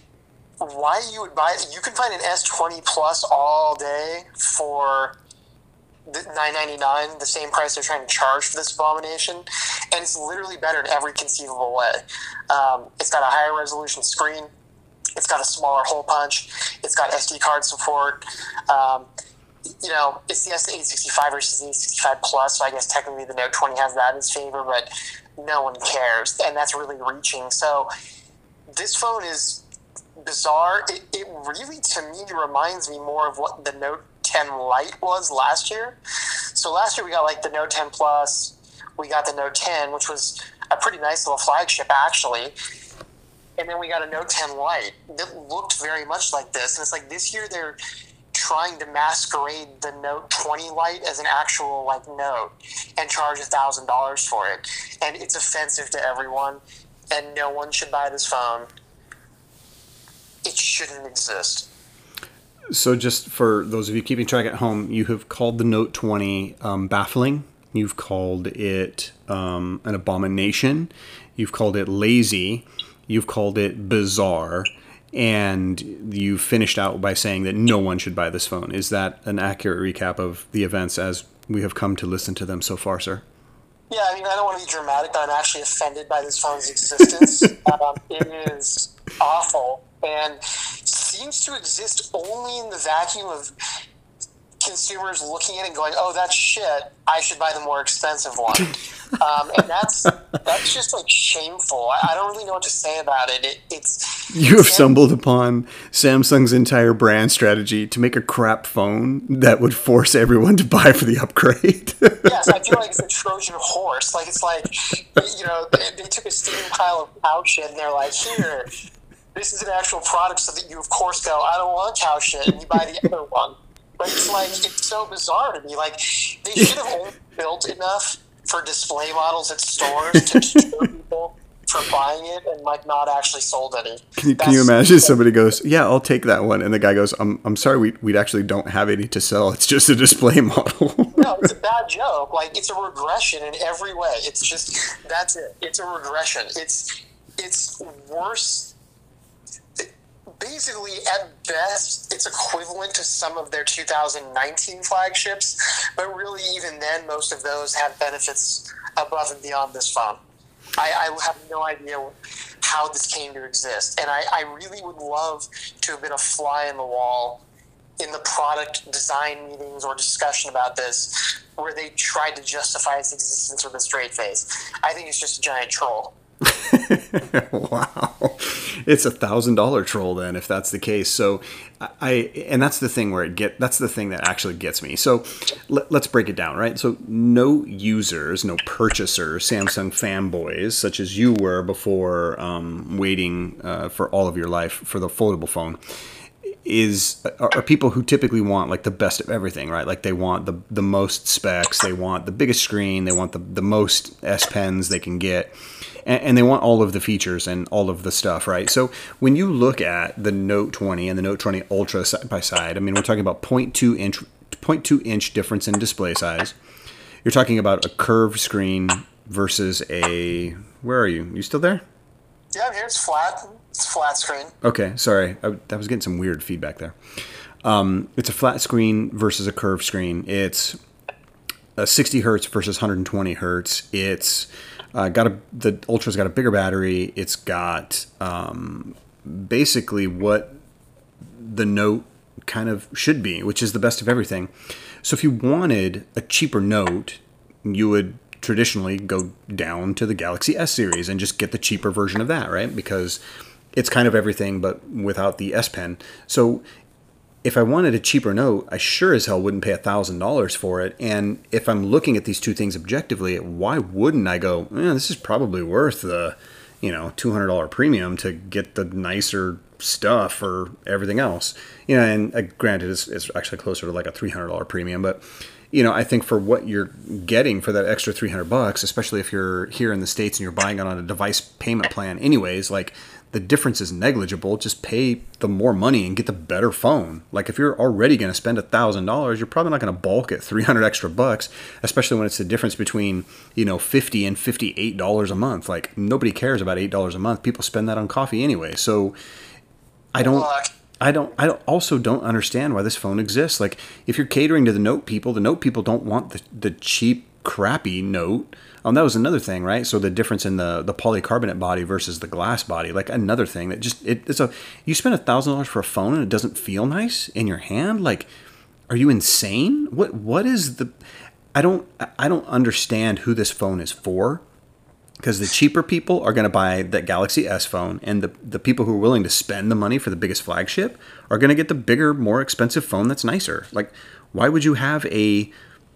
why you would buy it? You can find an S twenty Plus all day for nine ninety-nine, the same price they're trying to charge for this abomination, and it's literally better in every conceivable way. Um, it's got a higher resolution screen. It's got a smaller hole punch. It's got S D card support. Um, you know, it's the S eight sixty-five versus the eight sixty-five Plus, so I guess technically the Note twenty has that in its favor, but no one cares, and that's really reaching. So this phone is bizarre. It, it really, to me, reminds me more of what the Note ten Lite was last year. So last year we got like the Note ten Plus, we got the Note ten, which was a pretty nice little flagship actually, and then we got a Note ten Lite that looked very much like this. And it's like this year they're trying to masquerade the Note twenty Lite as an actual like Note and charge a thousand dollars for it, and it's offensive to everyone, and no one should buy this phone. It shouldn't exist. So just for those of you keeping track at home, you have called the Note twenty um, baffling. You've called it um, an abomination. You've called it lazy. You've called it bizarre. And you finished out by saying that no one should buy this phone. Is that an accurate recap of the events as we have come to listen to them so far, sir? Yeah, I mean, I don't want to be dramatic, but I'm actually offended by this phone's existence. um, it is awful and seems to exist only in the vacuum of consumers looking at it and going, oh, that's shit, I should buy the more expensive one. Um, and that's that's just like shameful. I, I don't really know what to say about it. it it's You have stumbled upon Samsung's entire brand strategy to make a crap phone that would force everyone to buy for the upgrade. Yes, I feel like it's a Trojan horse. Like, it's like, you know, they, they took a steaming pile of cow shit and they're like, here, this is an actual product, so that you, of course, go, I don't want cow shit, and you buy the other one. But it's like, it's so bizarre to me. Like, they should have only built enough for display models at stores to deter people from buying it and, like, not actually sold any. Can you, can you imagine somebody goes, yeah, I'll take that one. And the guy goes, I'm I'm sorry, we we actually don't have any to sell. It's just a display model. No, it's a bad joke. Like, it's a regression in every way. It's just, that's it. It's a regression. It's, it's worse. Basically, at best, it's equivalent to some of their two thousand nineteen flagships, but really, even then, most of those have benefits above and beyond this phone. I, I have no idea how this came to exist, and I, I really would love to have been a fly in the wall in the product design meetings or discussion about this, where they tried to justify its existence with a straight face. I think it's just a giant troll. Wow, it's a thousand dollar troll then, if that's the case. So I, and that's the thing where it get, that's the thing that actually gets me. So let, let's break it down, right? So no users, no purchasers, Samsung fanboys, such as you were before um, waiting uh, for all of your life for the foldable phone, is are, are people who typically want like the best of everything, right? Like they want the the most specs, they want the biggest screen, they want the, the most S Pens they can get. And they want all of the features and all of the stuff, right? So when you look at the Note twenty and the Note twenty Ultra side by side, I mean, we're talking about zero point two inch, zero point two inch difference in display size. You're talking about a curved screen versus a, where are you? You still there? Yeah, I'm here. It's flat. It's a flat screen. Okay, sorry. I, I was getting some weird feedback there. Um, it's a flat screen versus a curved screen. It's a sixty hertz versus one hundred twenty hertz. It's Uh, got a the Ultra's got a bigger battery. It's got um, basically what the Note kind of should be, which is the best of everything. So if you wanted a cheaper Note, you would traditionally go down to the Galaxy S series and just get the cheaper version of that, right? Because it's kind of everything, but without the S Pen. So if I wanted a cheaper Note, I sure as hell wouldn't pay one thousand dollars for it. And if I'm looking at these two things objectively, why wouldn't I go, eh, this is probably worth the, you know, two hundred dollars premium to get the nicer stuff or everything else? You know, and uh, granted, it's, it's actually closer to like a three hundred dollars premium. But, you know, I think for what you're getting for that extra three hundred bucks, especially if you're here in the States and you're buying it on a device payment plan anyways, like, the difference is negligible. Just pay the more money and get the better phone. Like if you're already going to spend a thousand dollars, you're probably not going to bulk at three hundred extra bucks, especially when it's the difference between, you know, fifty and fifty-eight dollars a month. Like nobody cares about eight dollars a month. People spend that on coffee anyway. So I don't, I don't, I also don't understand why this phone exists. Like if you're catering to the Note people, the Note people don't want the, the cheap crappy Note. Um, that was another thing, right? So the difference in the the polycarbonate body versus the glass body, like another thing that just it, it's a you spend a thousand dollars for a phone and it doesn't feel nice in your hand. Like, are you insane? What what is the? I don't I don't understand who this phone is for. Because the cheaper people are going to buy that Galaxy S phone, and the, the people who are willing to spend the money for the biggest flagship are going to get the bigger, more expensive phone that's nicer. Like, why would you have a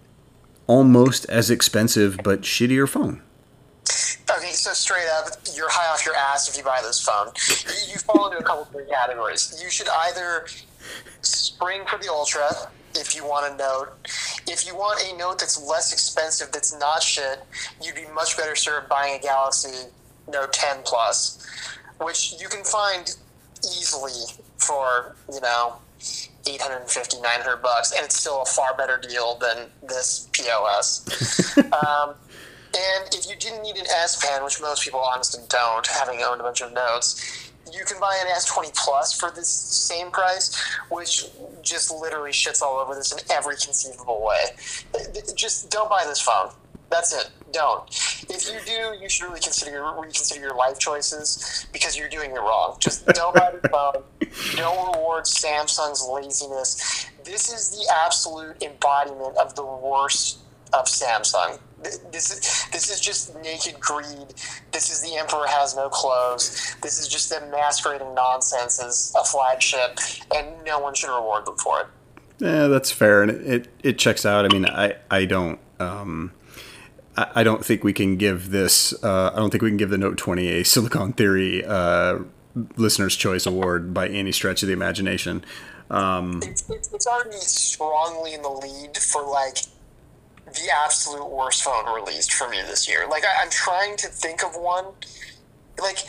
almost as expensive but shittier phone? Okay, so straight up, you're high off your ass if you buy this phone. You fall into a couple of different categories. You should either spring for the Ultra if you want a Note. If you want a Note that's less expensive, that's not shit, you'd be much better served buying a Galaxy Note ten Plus, which you can find easily for, you know, eight hundred fifty, nine hundred bucks, and it's still a far better deal than this P O S. um, and if you didn't need an S Pen, which most people honestly don't, having owned a bunch of Notes, you can buy an S twenty Plus for this same price, which just literally shits all over this in every conceivable way. Just don't buy this phone. That's it. Don't. If you do, you should really consider reconsider your life choices, because you're doing it wrong. Just don't buy the phone. Don't reward Samsung's laziness. This is the absolute embodiment of the worst of Samsung. This is this is just naked greed. This is the emperor has no clothes. This is just them masquerading nonsense as a flagship, and no one should reward them for it. Yeah, that's fair, and it, it, it checks out. I mean, I I don't um, I, I don't think we can give this. Uh, I don't think we can give the Note twenty a Silicon Theory uh, Listener's Choice Award by any stretch of the imagination. Um, it's, it's it's already strongly in the lead for like the absolute worst phone released for me this year. Like, I, I'm trying to think of one. Like,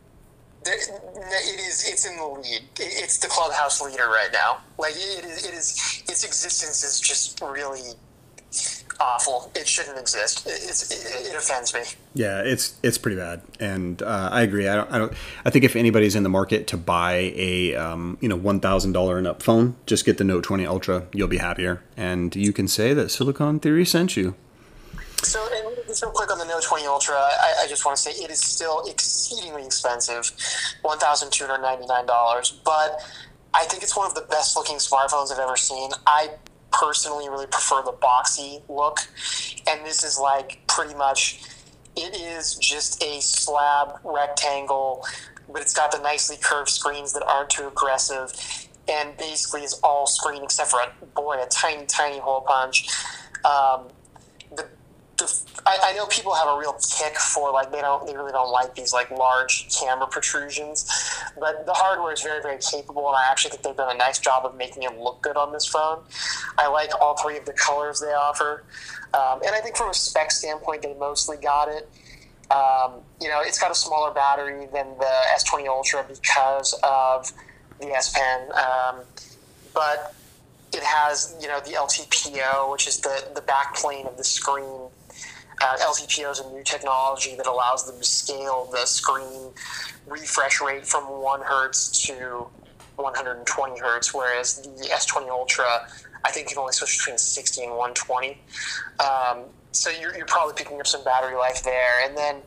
it is. It's in the lead. It's the clubhouse leader right now. Like, it is. It is. Its existence is just really awful. It shouldn't exist. It's, it, it offends me. Yeah, it's it's pretty bad, and uh, I agree. I don't. I don't. I think if anybody's in the market to buy a um, you know one thousand dollar and up phone, just get the Note twenty Ultra. You'll be happier, and you can say that Silicon Theory sent you. So, and just real quick on the Note twenty Ultra, I, I just want to say it is still exceedingly expensive, one thousand two hundred ninety-nine dollars. But I think it's one of the best looking smartphones I've ever seen. I personally really prefer the boxy look, and this is like pretty much, it is just a slab rectangle, but it's got the nicely curved screens that aren't too aggressive, and basically is all screen except for a boy a tiny tiny hole punch. Um, the The, I, I know people have a real tick for like they don't they really don't like these like large camera protrusions, but the hardware is very very capable, and I actually think they've done a nice job of making it look good on this phone. I like all three of the colors they offer, um, and I think from a spec standpoint they mostly got it. Um, you know, it's got a smaller battery than the S twenty Ultra because of the S Pen, um, but it has, you know, the L T P O, which is the the back plane of the screen. Uh, L T P O is a new technology that allows them to scale the screen refresh rate from one hertz to one hundred twenty hertz, whereas the S twenty Ultra, I think you can only switch between sixty and one twenty. Um, so you're, you're probably picking up some battery life there. And then,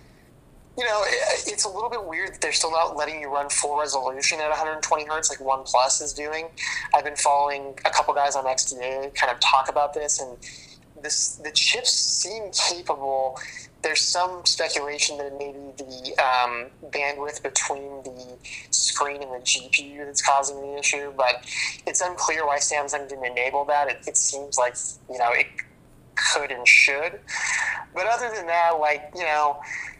you know, it, it's a little bit weird that they're still not letting you run full resolution at one hundred twenty hertz like OnePlus is doing. I've been following a couple guys on X D A kind of talk about this, and This, the chips seem capable. There's some speculation that it may be the um, bandwidth between the screen and the G P U that's causing the issue, but it's unclear why Samsung didn't enable that. It, it seems like, you know, it could and should. But other than that, like, you know,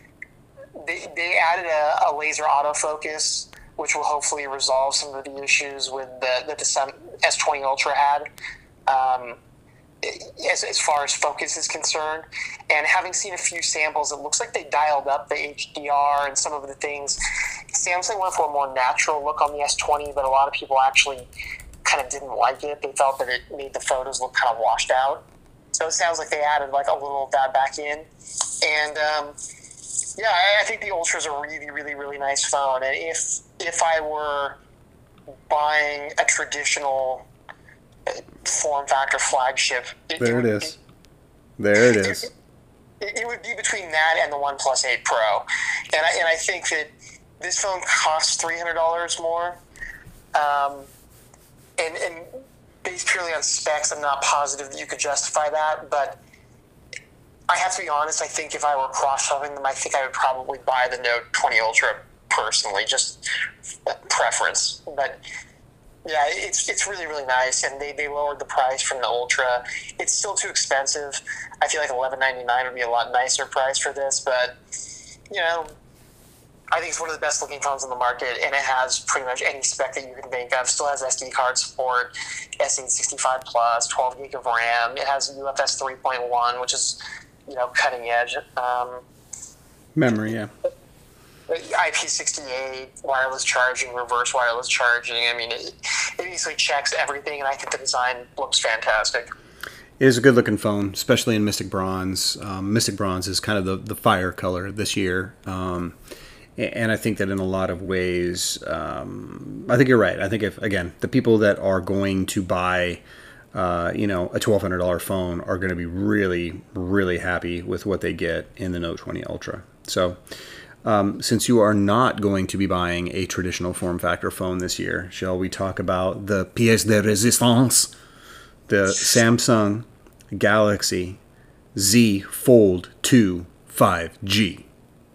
they, they added a, a laser autofocus, which will hopefully resolve some of the issues with the, that the S twenty Ultra had. Um, As, as far as focus is concerned, and having seen a few samples, it looks like they dialed up the H D R and some of the things. Samsung went for a more natural look on the S twenty, but a lot of people actually kind of didn't like it. They felt that it made the photos look kind of washed out. So it sounds like they added like a little of that back in. And um, yeah, I, I think the Ultra is a really, really, really nice phone. And if if I were buying a traditional form factor flagship. It, there it it would, is. There it is. It, it would be between that and the OnePlus eight Pro, and I and I think that this phone costs three hundred dollars more, um, and and based purely on specs, I'm not positive that you could justify that, but I have to be honest. I think if I were cross-shopping them, I think I would probably buy the Note twenty Ultra personally, just preference. But yeah, it's it's really, really nice, and they, they lowered the price from the Ultra. It's still too expensive. I feel like eleven ninety-nine would be a lot nicer price for this, but, you know, I think it's one of the best looking phones on the market, and it has pretty much any spec that you can think of. Still has S D card support, S eight sixty-five plus, twelve gig of RAM. It has U F S three point one, which is, you know, cutting edge. Um, Memory, yeah. I P six eight, wireless charging, reverse wireless charging. I mean, it, it basically checks everything, and I think the design looks fantastic. It is a good-looking phone, especially in Mystic Bronze. Um, Mystic Bronze is kind of the, the fire color this year. Um, and I think that in a lot of ways, um, I think you're right. I think, if again, the people that are going to buy uh, you know, a twelve hundred dollars phone are going to be really, really happy with what they get in the Note twenty Ultra. So um, since you are not going to be buying a traditional form factor phone this year, shall we talk about the pièce de résistance, the Samsung Galaxy Z Fold two five G?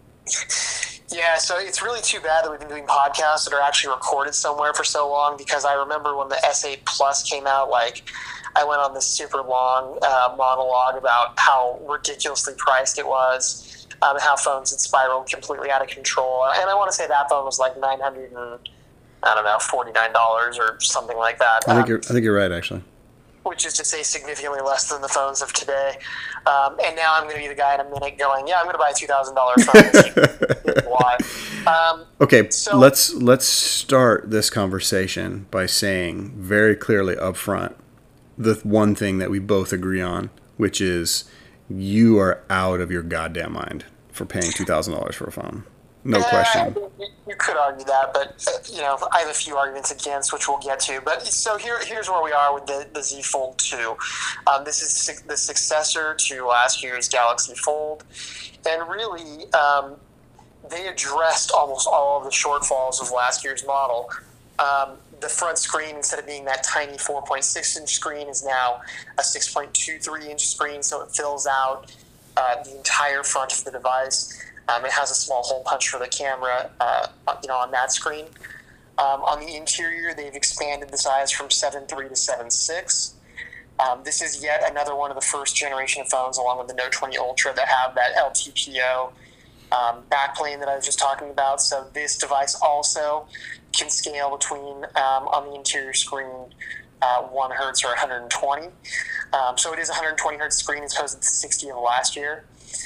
Yeah, so it's really too bad that we've been doing podcasts that are actually recorded somewhere for so long, because I remember when the S eight Plus came out, like, I went on this super long uh, monologue about how ridiculously priced it was, um, how phones had spiraled completely out of control. And I want to say that phone was like nine hundred and, I don't know, forty-nine dollars or something like that. I think um, you're, I think you're right, actually. Which is to say significantly less than the phones of today. Um, and now I'm going to be the guy in a minute going, yeah, I'm going to buy a two thousand dollars phone. Why? Um, okay, so, let's let's start this conversation by saying very clearly up front the one thing that we both agree on, which is you are out of your goddamn mind for paying two thousand dollars for a phone. No yeah, question. You could argue that, but uh, you know, I have a few arguments against, which we'll get to. But so here, here's where we are with the, the Z Fold two. Um, this is the successor to last year's Galaxy Fold, and really, um, they addressed almost all of the shortfalls of last year's model. Um, the front screen, instead of being that tiny four point six inch screen, is now a six point two three inch screen, so it fills out uh, the entire front of the device. Um, it has a small hole punch for the camera, uh, you know, on that screen. Um, on the interior, they've expanded the size from seven three to seven six. Um, this is yet another one of the first generation of phones, along with the Note twenty Ultra, that have that L T P O um, backplane that I was just talking about. So this device also can scale between, um, on the interior screen, uh, one hertz or one hundred twenty. Um, so it is a one hundred twenty hertz screen as opposed to the sixty of last year.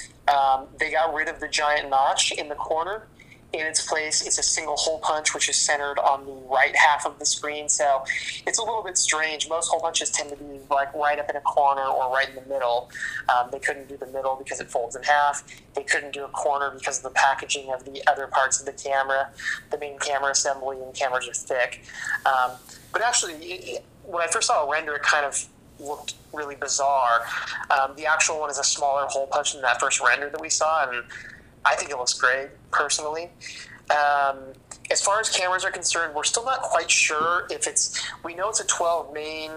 Um, they got rid of the giant notch in the corner. In its place, it's a single hole punch, which is centered on the right half of the screen. So it's a little bit strange. Most hole punches tend to be like right up in a corner or right in the middle. Um, they couldn't do the middle because it folds in half. They couldn't do a corner because of the packaging of the other parts of the camera. The main camera assembly and cameras are thick. Um, but actually, it, when I first saw a render, it kind of looked really bizarre. Um, the actual one is a smaller hole punch than that first render that we saw, and I think it looks great, personally. Um, as far as cameras are concerned, we're still not quite sure if it's, we know it's a twelve main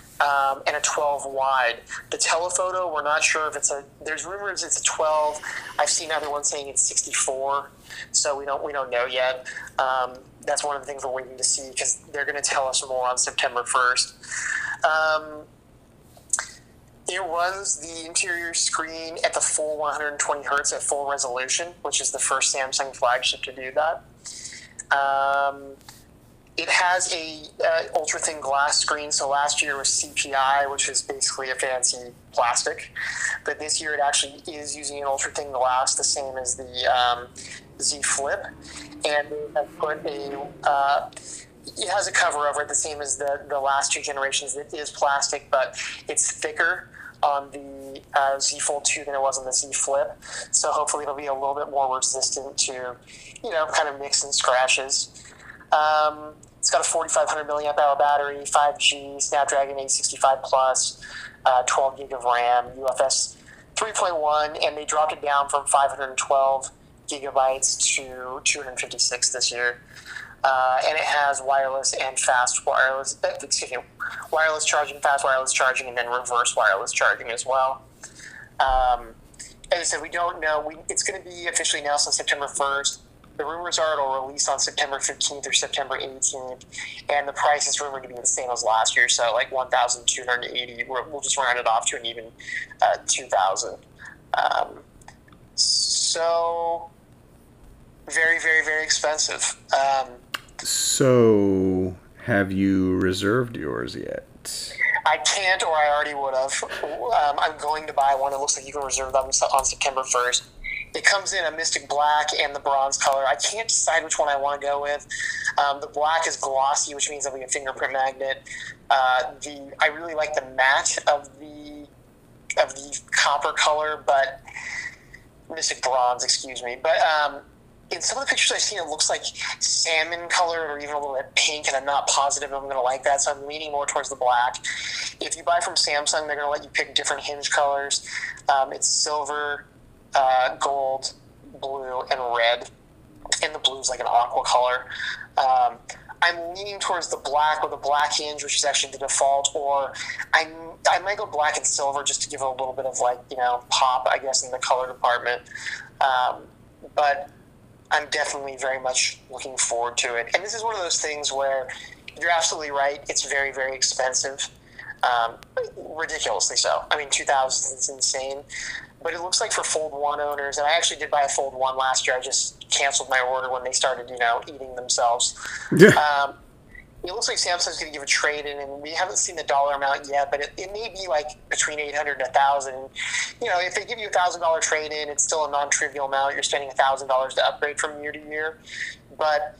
um, and a twelve wide. The telephoto, we're not sure if it's a, there's rumors it's a twelve. I've seen other ones saying it's sixty-four, so we don't we don't know yet. Um, that's one of the things we're waiting to see, because they're going to tell us more on September first. Um, It runs the interior screen at the full one hundred twenty hertz at full resolution, which is the first Samsung flagship to do that. Um, it has a uh, ultra thin glass screen. So last year was C P I, which is basically a fancy plastic, but this year it actually is using an ultra thin glass, the same as the um, Z Flip, and they have put a. Uh, It has a cover over it, the same as the, the last two generations. It is plastic, but it's thicker on the uh, Z Fold two than it was on the Z Flip. So hopefully it'll be a little bit more resistant to, you know, kind of nicks and scratches. Um, it's got a forty-five hundred milliamp hour battery, five G, Snapdragon eight sixty-five plus, uh, twelve gig of RAM, U F S three point one, and they dropped it down from five hundred twelve gigabytes to two hundred fifty-six this year. Uh, and it has wireless and fast wireless, excuse me, wireless charging, fast wireless charging, and then reverse wireless charging as well. Um, as I said, we don't know. We, it's going to be officially announced on September first. The rumors are it'll release on September fifteenth or September eighteenth, and the price is rumored to be the same as last year, so like one thousand two hundred eighty dollars. We'll just round it off to an even uh, two thousand dollars. Um, so, very, very, very expensive. Um, So, have you reserved yours yet? I can't, or I already would have. Um, I'm going to buy one. It looks like you can reserve them on September first. It comes in a Mystic Black and the bronze color. I can't decide which one I want to go with. Um, the black is glossy, which means there'll be a fingerprint magnet. Uh, the I really like the matte of the of the copper color, but Mystic Bronze, excuse me. But um, in some of the pictures I've seen, it looks like salmon color or even a little bit pink, and I'm not positive I'm going to like that, so I'm leaning more towards the black. If you buy from Samsung, they're going to let you pick different hinge colors. Um, it's silver, uh, gold, blue, and red, and the blue is like an aqua color. Um, I'm leaning towards the black with a black hinge, which is actually the default, or I'm, I might go black and silver just to give it a little bit of, like, you know, pop, I guess, in the color department. Um, but I'm definitely very much looking forward to it. And this is one of those things where you're absolutely right. It's very, very expensive. Um, ridiculously so. I mean, two thousand is insane. But it looks like for Fold one owners, and I actually did buy a Fold one last year. I just canceled my order when they started, you know, eating themselves. Yeah. Um, it looks like Samsung's going to give a trade-in, and we haven't seen the dollar amount yet, but it, it may be like between eight hundred dollars and one thousand dollars. You know, if they give you a one thousand dollars trade-in, it's still a non-trivial amount. You're spending one thousand dollars to upgrade from year to year. But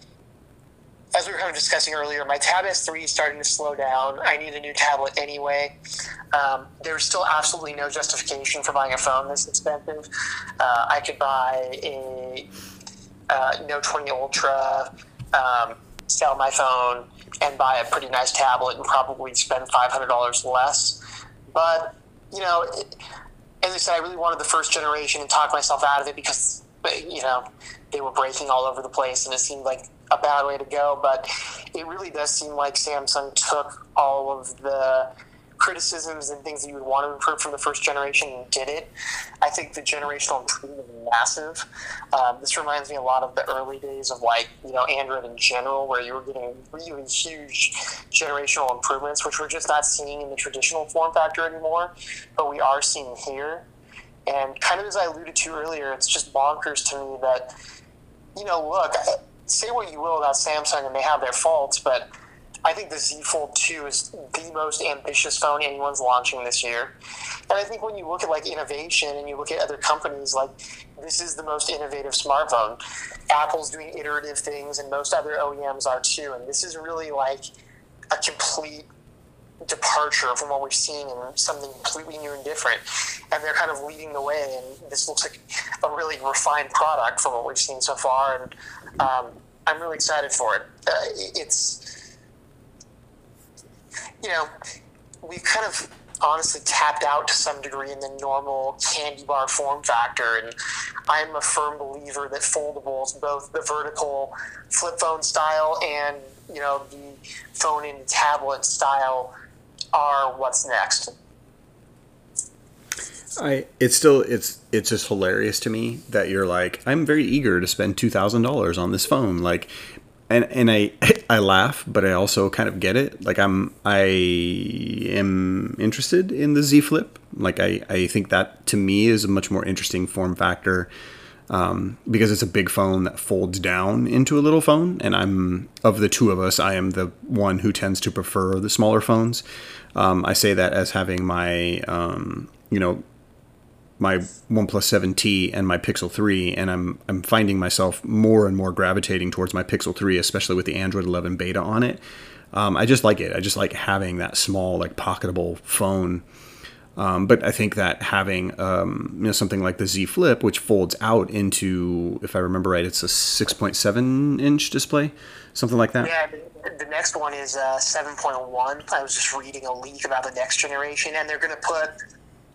as we were kind of discussing earlier, my Tab S three is starting to slow down. I need a new tablet anyway. Um, there's still absolutely no justification for buying a phone this expensive. Uh, I could buy a uh, Note twenty Ultra, um, sell my phone, and buy a pretty nice tablet and probably spend five hundred dollars less. But, you know, it, as I said, I really wanted the first generation and talk myself out of it because, you know, they were breaking all over the place and it seemed like a bad way to go. But it really does seem like Samsung took all of the criticisms and things that you would want to improve from the first generation and did it. I think the generational improvement is massive. Um, this reminds me a lot of the early days of, like, you know, Android in general, where you were getting really huge generational improvements, which we're just not seeing in the traditional form factor anymore, but we are seeing here. And kind of as I alluded to earlier, it's just bonkers to me that, you know, look, say what you will about Samsung and they have their faults, but I think the Z Fold two is the most ambitious phone anyone's launching this year. And I think when you look at, like, innovation and you look at other companies, like, this is the most innovative smartphone. Apple's doing iterative things and most other O E Ms are too. And this is really like a complete departure from what we've seen and something completely new and different. And they're kind of leading the way. And this looks like a really refined product from what we've seen so far. And um, I'm really excited for it. Uh, it's... You know, we've kind of honestly tapped out to some degree in the normal candy bar form factor, and I'm a firm believer that foldables, both the vertical flip phone style and, you know, the phone and tablet style, are what's next. I it's still it's it's just hilarious to me that you're like, I'm very eager to spend two thousand dollars on this phone, like. And and I I laugh, but I also kind of get it. Like I'm I am interested in the Z Flip. Like I, I think that to me is a much more interesting form factor um, because it's a big phone that folds down into a little phone. And I'm of the two of us, I am the one who tends to prefer the smaller phones. Um, I say that as having my um, you know. my OnePlus seven T and my Pixel three, and I'm I'm finding myself more and more gravitating towards my Pixel three, especially with the Android eleven beta on it. Um, I just like it. I just like having that small, like, pocketable phone. Um, but I think that having um, you know, something like the Z Flip, which folds out into, if I remember right, it's a six point seven inch display, something like that. Yeah, the next one is uh, seven point one. I was just reading a leak about the next generation, and they're going to put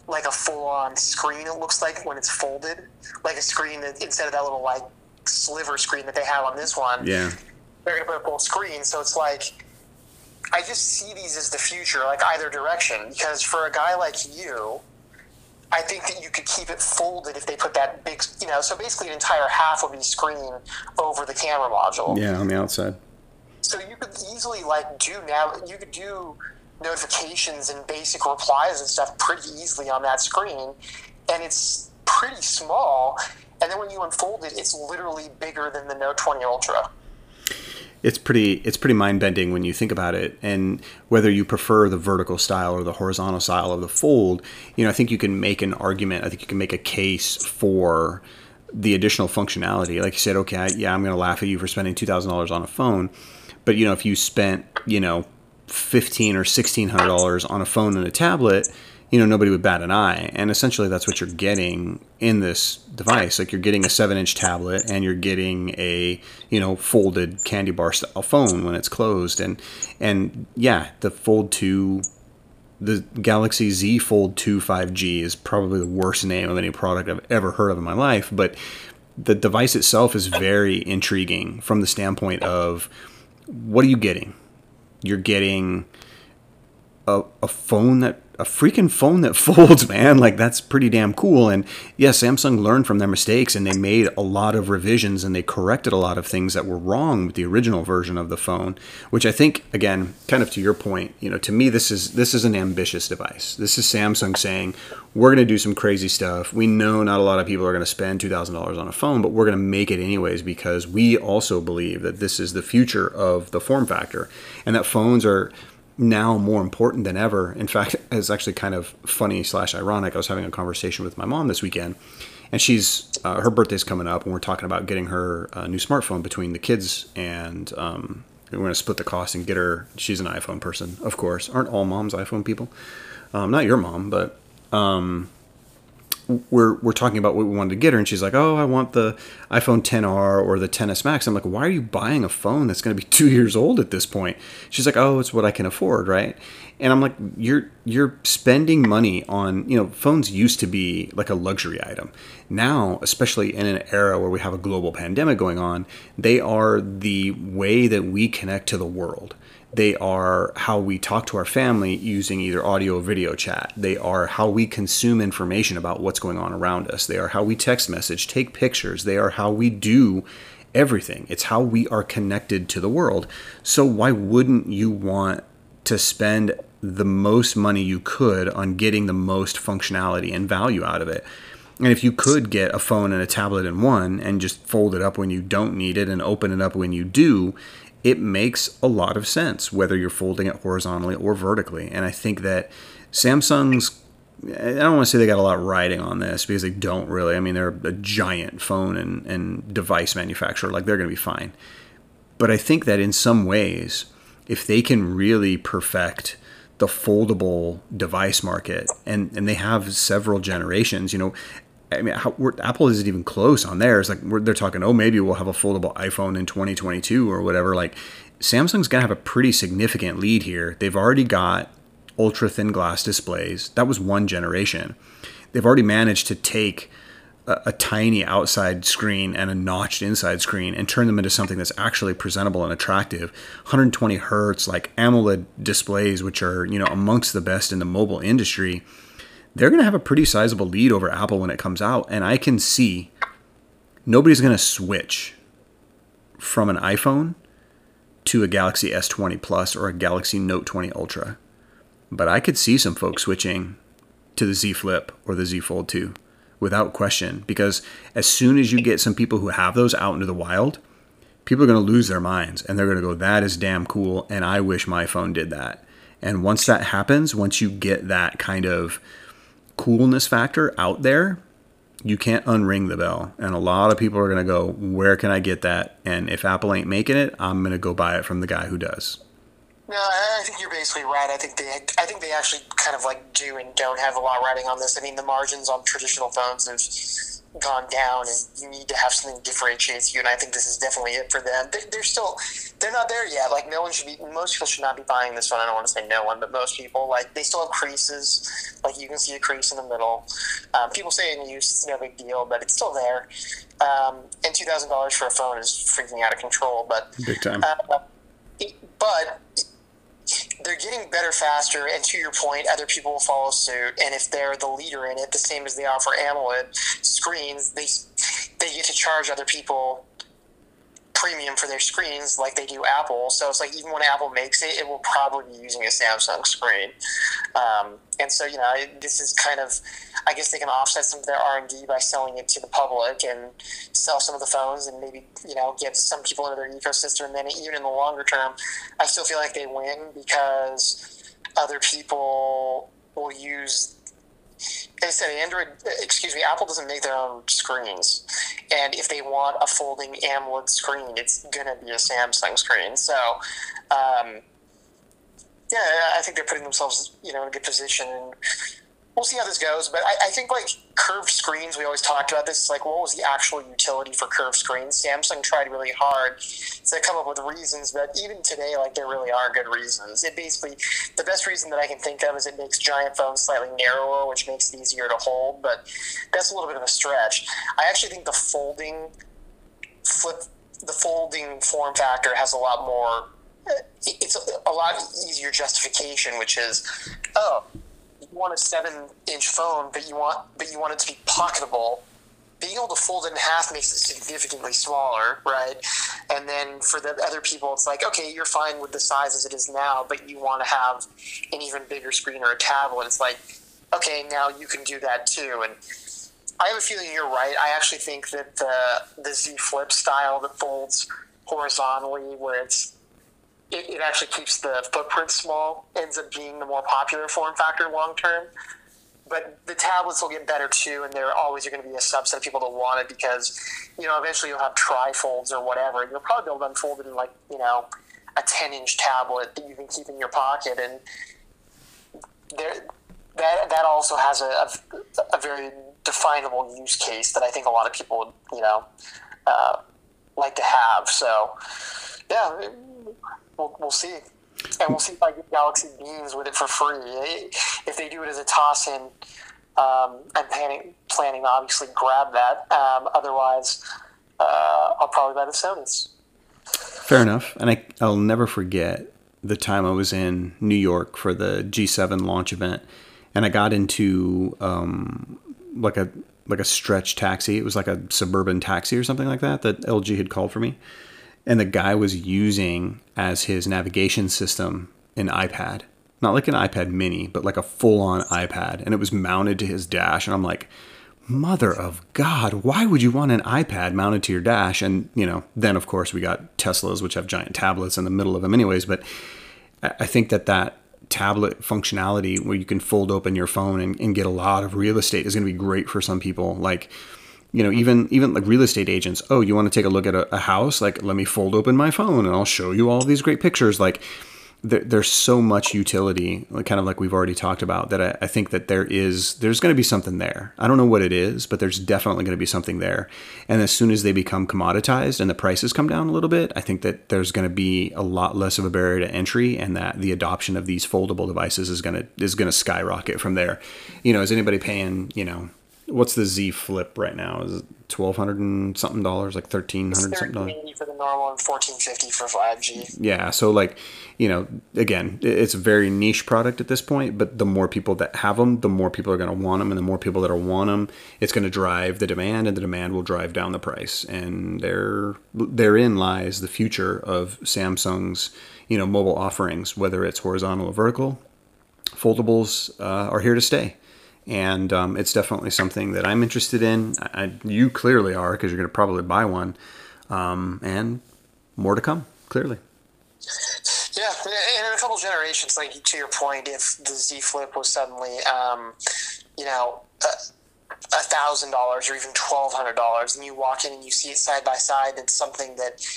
like a full-on screen, it looks like, when it's folded. Like a screen that, instead of that little, like, sliver screen that they have on this one, Yeah. they're going to put a full screen. So it's like, I just see these as the future, like either direction. Because for a guy like you, I think that you could keep it folded if they put that big, you know, so basically an entire half would be screen over the camera module. Yeah, on the outside. So you could easily, like, do now, you could do notifications and basic replies and stuff pretty easily on that screen. And it's pretty small. And then when you unfold it, it's literally bigger than the Note twenty Ultra. It's pretty it's pretty mind-bending when you think about it. And whether you prefer the vertical style or the horizontal style of the fold, you know, I think you can make an argument. I think you can make a case for the additional functionality. Like you said, okay, I, yeah, I'm going to laugh at you for spending two thousand dollars on a phone. But, you know, if you spent, you know, fifteen hundred dollars or sixteen hundred dollars on a phone and a tablet, you know, nobody would bat an eye. And essentially that's what you're getting in this device. Like, you're getting a seven inch tablet and you're getting a, you know, folded candy bar style phone when it's closed. And, and yeah, the Fold two, the Galaxy Z Fold two five G is probably the worst name of any product I've ever heard of in my life. But the device itself is very intriguing from the standpoint of, what are you getting? You're getting a, a phone that, a freaking phone that folds, man. Like, that's pretty damn cool. And yes, Samsung learned from their mistakes and they made a lot of revisions and they corrected a lot of things that were wrong with the original version of the phone, which I think, again, kind of to your point, you know, to me, this is, this is an ambitious device. This is Samsung saying, we're going to do some crazy stuff. We know not a lot of people are going to spend two thousand dollars on a phone, but we're going to make it anyways, because we also believe that this is the future of the form factor and that phones are now more important than ever. In fact, it's actually kind of funny slash ironic. I was having a conversation with my mom this weekend, and she's uh, her birthday's coming up, and we're talking about getting her a new smartphone between the kids, and um, we're going to split the cost and get her. She's an iPhone person, of course. Aren't all moms iPhone people? Um, not your mom, but um, we're we're talking about what we wanted to get her, and she's like, "Oh, I want the iPhone ten R or the X S Max." I'm like, "Why are you buying a phone that's going to be two years old at this point?" She's like, "Oh, it's what I can afford, right?" And I'm like, "You're you're spending money on, you know, phones used to be like a luxury item. Now, especially in an era where we have a global pandemic going on, they are the way that we connect to the world." They are how we talk to our family using either audio or video chat. They are how we consume information about what's going on around us. They are how we text message, take pictures. They are how we do everything. It's how we are connected to the world. So why wouldn't you want to spend the most money you could on getting the most functionality and value out of it? And if you could get a phone and a tablet in one and just fold it up when you don't need it and open it up when you do, it makes a lot of sense, whether you're folding it horizontally or vertically. And I think that Samsung's, I don't want to say they got a lot riding on this, because they don't really. I mean, they're a giant phone and, and device manufacturer. Like, they're going to be fine. But I think that in some ways, if they can really perfect the foldable device market, and, and they have several generations, you know, I mean, how, Apple isn't even close on theirs. Like, we're, they're talking, oh, maybe we'll have a foldable iPhone in twenty twenty-two or whatever. Like, Samsung's going to have a pretty significant lead here. They've already got ultra thin glass displays. That was one generation. They've already managed to take a, a tiny outside screen and a notched inside screen and turn them into something that's actually presentable and attractive. one hundred twenty hertz, like AMOLED displays, which are, you know, amongst the best in the mobile industry. They're going to have a pretty sizable lead over Apple when it comes out. And I can see nobody's going to switch from an iPhone to a Galaxy S twenty Plus or a Galaxy Note twenty Ultra. But I could see some folks switching to the Z Flip or the Z Fold two without question. Because as soon as you get some people who have those out into the wild, people are going to lose their minds. And they're going to go, that is damn cool, and I wish my phone did that. And once that happens, once you get that kind of coolness factor out there, you can't unring the bell. And a lot of people are going to go, where can I get that? And if Apple ain't making it, I'm going to go buy it from the guy who does. No, I think you're basically right. I think they, I think they actually kind of like do and don't have a lot riding on this. I mean, the margins on traditional phones have gone down, and you need to have something that differentiates you. And I think this is definitely it for them. They're, they're still, they're not there yet. Like no one should be, most people should not be buying this phone. I don't want to say no one, but most people, like they still have creases. Like you can see a crease in the middle. Um, people say in use it's no big deal, but it's still there. Um, and two thousand dollars for a phone is freaking out of control. But big time. Uh, but they're getting better faster, and to your point, other people will follow suit. And if they're the leader in it, the same as they are for AMOLED screens, they they get to charge other people premium for their screens like they do Apple. So it's like even when Apple makes it, it will probably be using a Samsung screen. Um, and so, you know, this is kind of, I guess they can offset some of their R and D by selling it to the public and sell some of the phones and maybe, you know, get some people into their ecosystem. And then even in the longer term, I still feel like they win because other people will use, as I said, Android, excuse me, Apple doesn't make their own screens. And if they want a folding AMOLED screen, it's going to be a Samsung screen. So, um, yeah, I think they're putting themselves, you know, in a good position. And we'll see how this goes. But I, I think, like, curved screens, we always talked about this. Like, what was the actual utility for curved screens? Samsung tried really hard to come up with reasons, but even today, like, there really are good reasons. It basically, the best reason that I can think of is it makes giant phones slightly narrower, which makes it easier to hold, but that's a little bit of a stretch. I actually think the folding flip, the folding form factor has a lot more, it's a, a lot easier justification, which is, oh, you want a seven-inch phone, but you want but you want it to be pocketable. Being able to fold it in half makes it significantly smaller, right? And then for the other people, it's like, okay, you're fine with the size as it is now, but you want to have an even bigger screen or a tablet. It's like, okay, now you can do that too. And I have a feeling you're right. I actually think that the the Z Flip style that folds horizontally, where it's It, it actually keeps the footprint small, ends up being the more popular form factor long term. But the tablets will get better too, and there always are going to be a subset of people that want it because, you know, eventually you'll have trifolds or whatever, and you'll probably be able to unfold it in, like, you know, a ten-inch tablet that you can keep in your pocket. And there, that that also has a, a, a very definable use case that I think a lot of people would, you know, uh, like to have. So, yeah, We'll, we'll see. And we'll see if I get Galaxy Beams with it for free. If they do it as a toss-in, um, I'm planning, planning to obviously grab that. Um, otherwise, uh, I'll probably buy the Sonys. Fair enough. And I, I'll never forget the time I was in New York for the G seven launch event. And I got into um, like a like a stretch taxi. It was like a suburban taxi or something like that that L G had called for me. And the guy was using as his navigation system an iPad. Not like an iPad mini, but like a full-on iPad. And it was mounted to his dash. And I'm like, mother of God, why would you want an iPad mounted to your dash? And, you know, then, of course, we got Teslas, which have giant tablets in the middle of them anyways. But I think that that tablet functionality where you can fold open your phone and, and get a lot of real estate is going to be great for some people. Like, you know, even even like real estate agents. Oh, you want to take a look at a, a house? Like, let me fold open my phone and I'll show you all these great pictures. Like, there, there's so much utility, like, kind of like we've already talked about, that I, I think that there is there's going to be something there. I don't know what it is, but there's definitely going to be something there. And as soon as they become commoditized and the prices come down a little bit, I think that there's going to be a lot less of a barrier to entry, and that the adoption of these foldable devices is going to is going to skyrocket from there. You know, is anybody paying, you know, what's the Z Flip right now? Is it twelve hundred and something dollars, like thirteen hundred something dollars? thirteen eighty for the normal and fourteen fifty for five G. Yeah, so like, you know, again, it's a very niche product at this point, but the more people that have them, the more people are going to want them, and the more people that are want them, it's going to drive the demand, and the demand will drive down the price. And there, therein lies the future of Samsung's, you know, mobile offerings, whether it's horizontal or vertical. Foldables uh, are here to stay. And um, it's definitely something that I'm interested in. I, you clearly are, because you're going to probably buy one. Um, and more to come, clearly. Yeah, and in a couple generations, like to your point, if the Z Flip was suddenly, um, you know, a thousand dollars or even twelve hundred dollars, and you walk in and you see it side by side, it's something that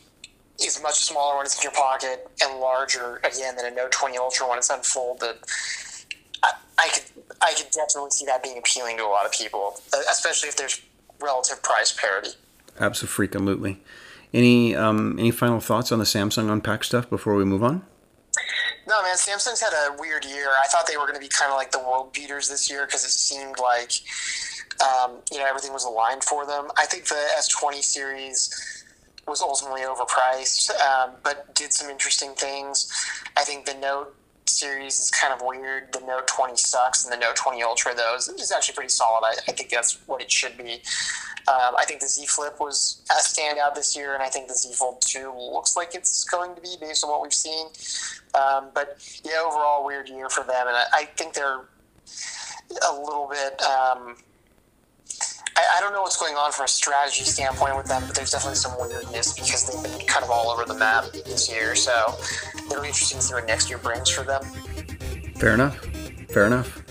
is much smaller when it's in your pocket and larger again than a Note twenty Ultra when it's unfolded. I, I could I could definitely see that being appealing to a lot of people, especially if there's relative price parity. Absolutely. Any um, any final thoughts on the Samsung Unpacked stuff before we move on? No, man, Samsung's had a weird year. I thought they were going to be kind of like the world beaters this year because it seemed like um, you know everything was aligned for them. I think the S twenty series was ultimately overpriced, um, but did some interesting things. I think the Note series is kind of weird. The Note twenty sucks, and the Note twenty Ultra, though, is, is actually pretty solid. I, I think that's what it should be. Um, I think the Z Flip was a standout this year, and I think the Z Fold two looks like it's going to be based on what we've seen. Um, but, yeah, overall, weird year for them, and I, I think they're a little bit um, I, I don't know what's going on from a strategy standpoint with them, but there's definitely some weirdness because they've been kind of all over the map this year. So it'll be interesting to see what next year brings for them. Fair enough. Fair enough.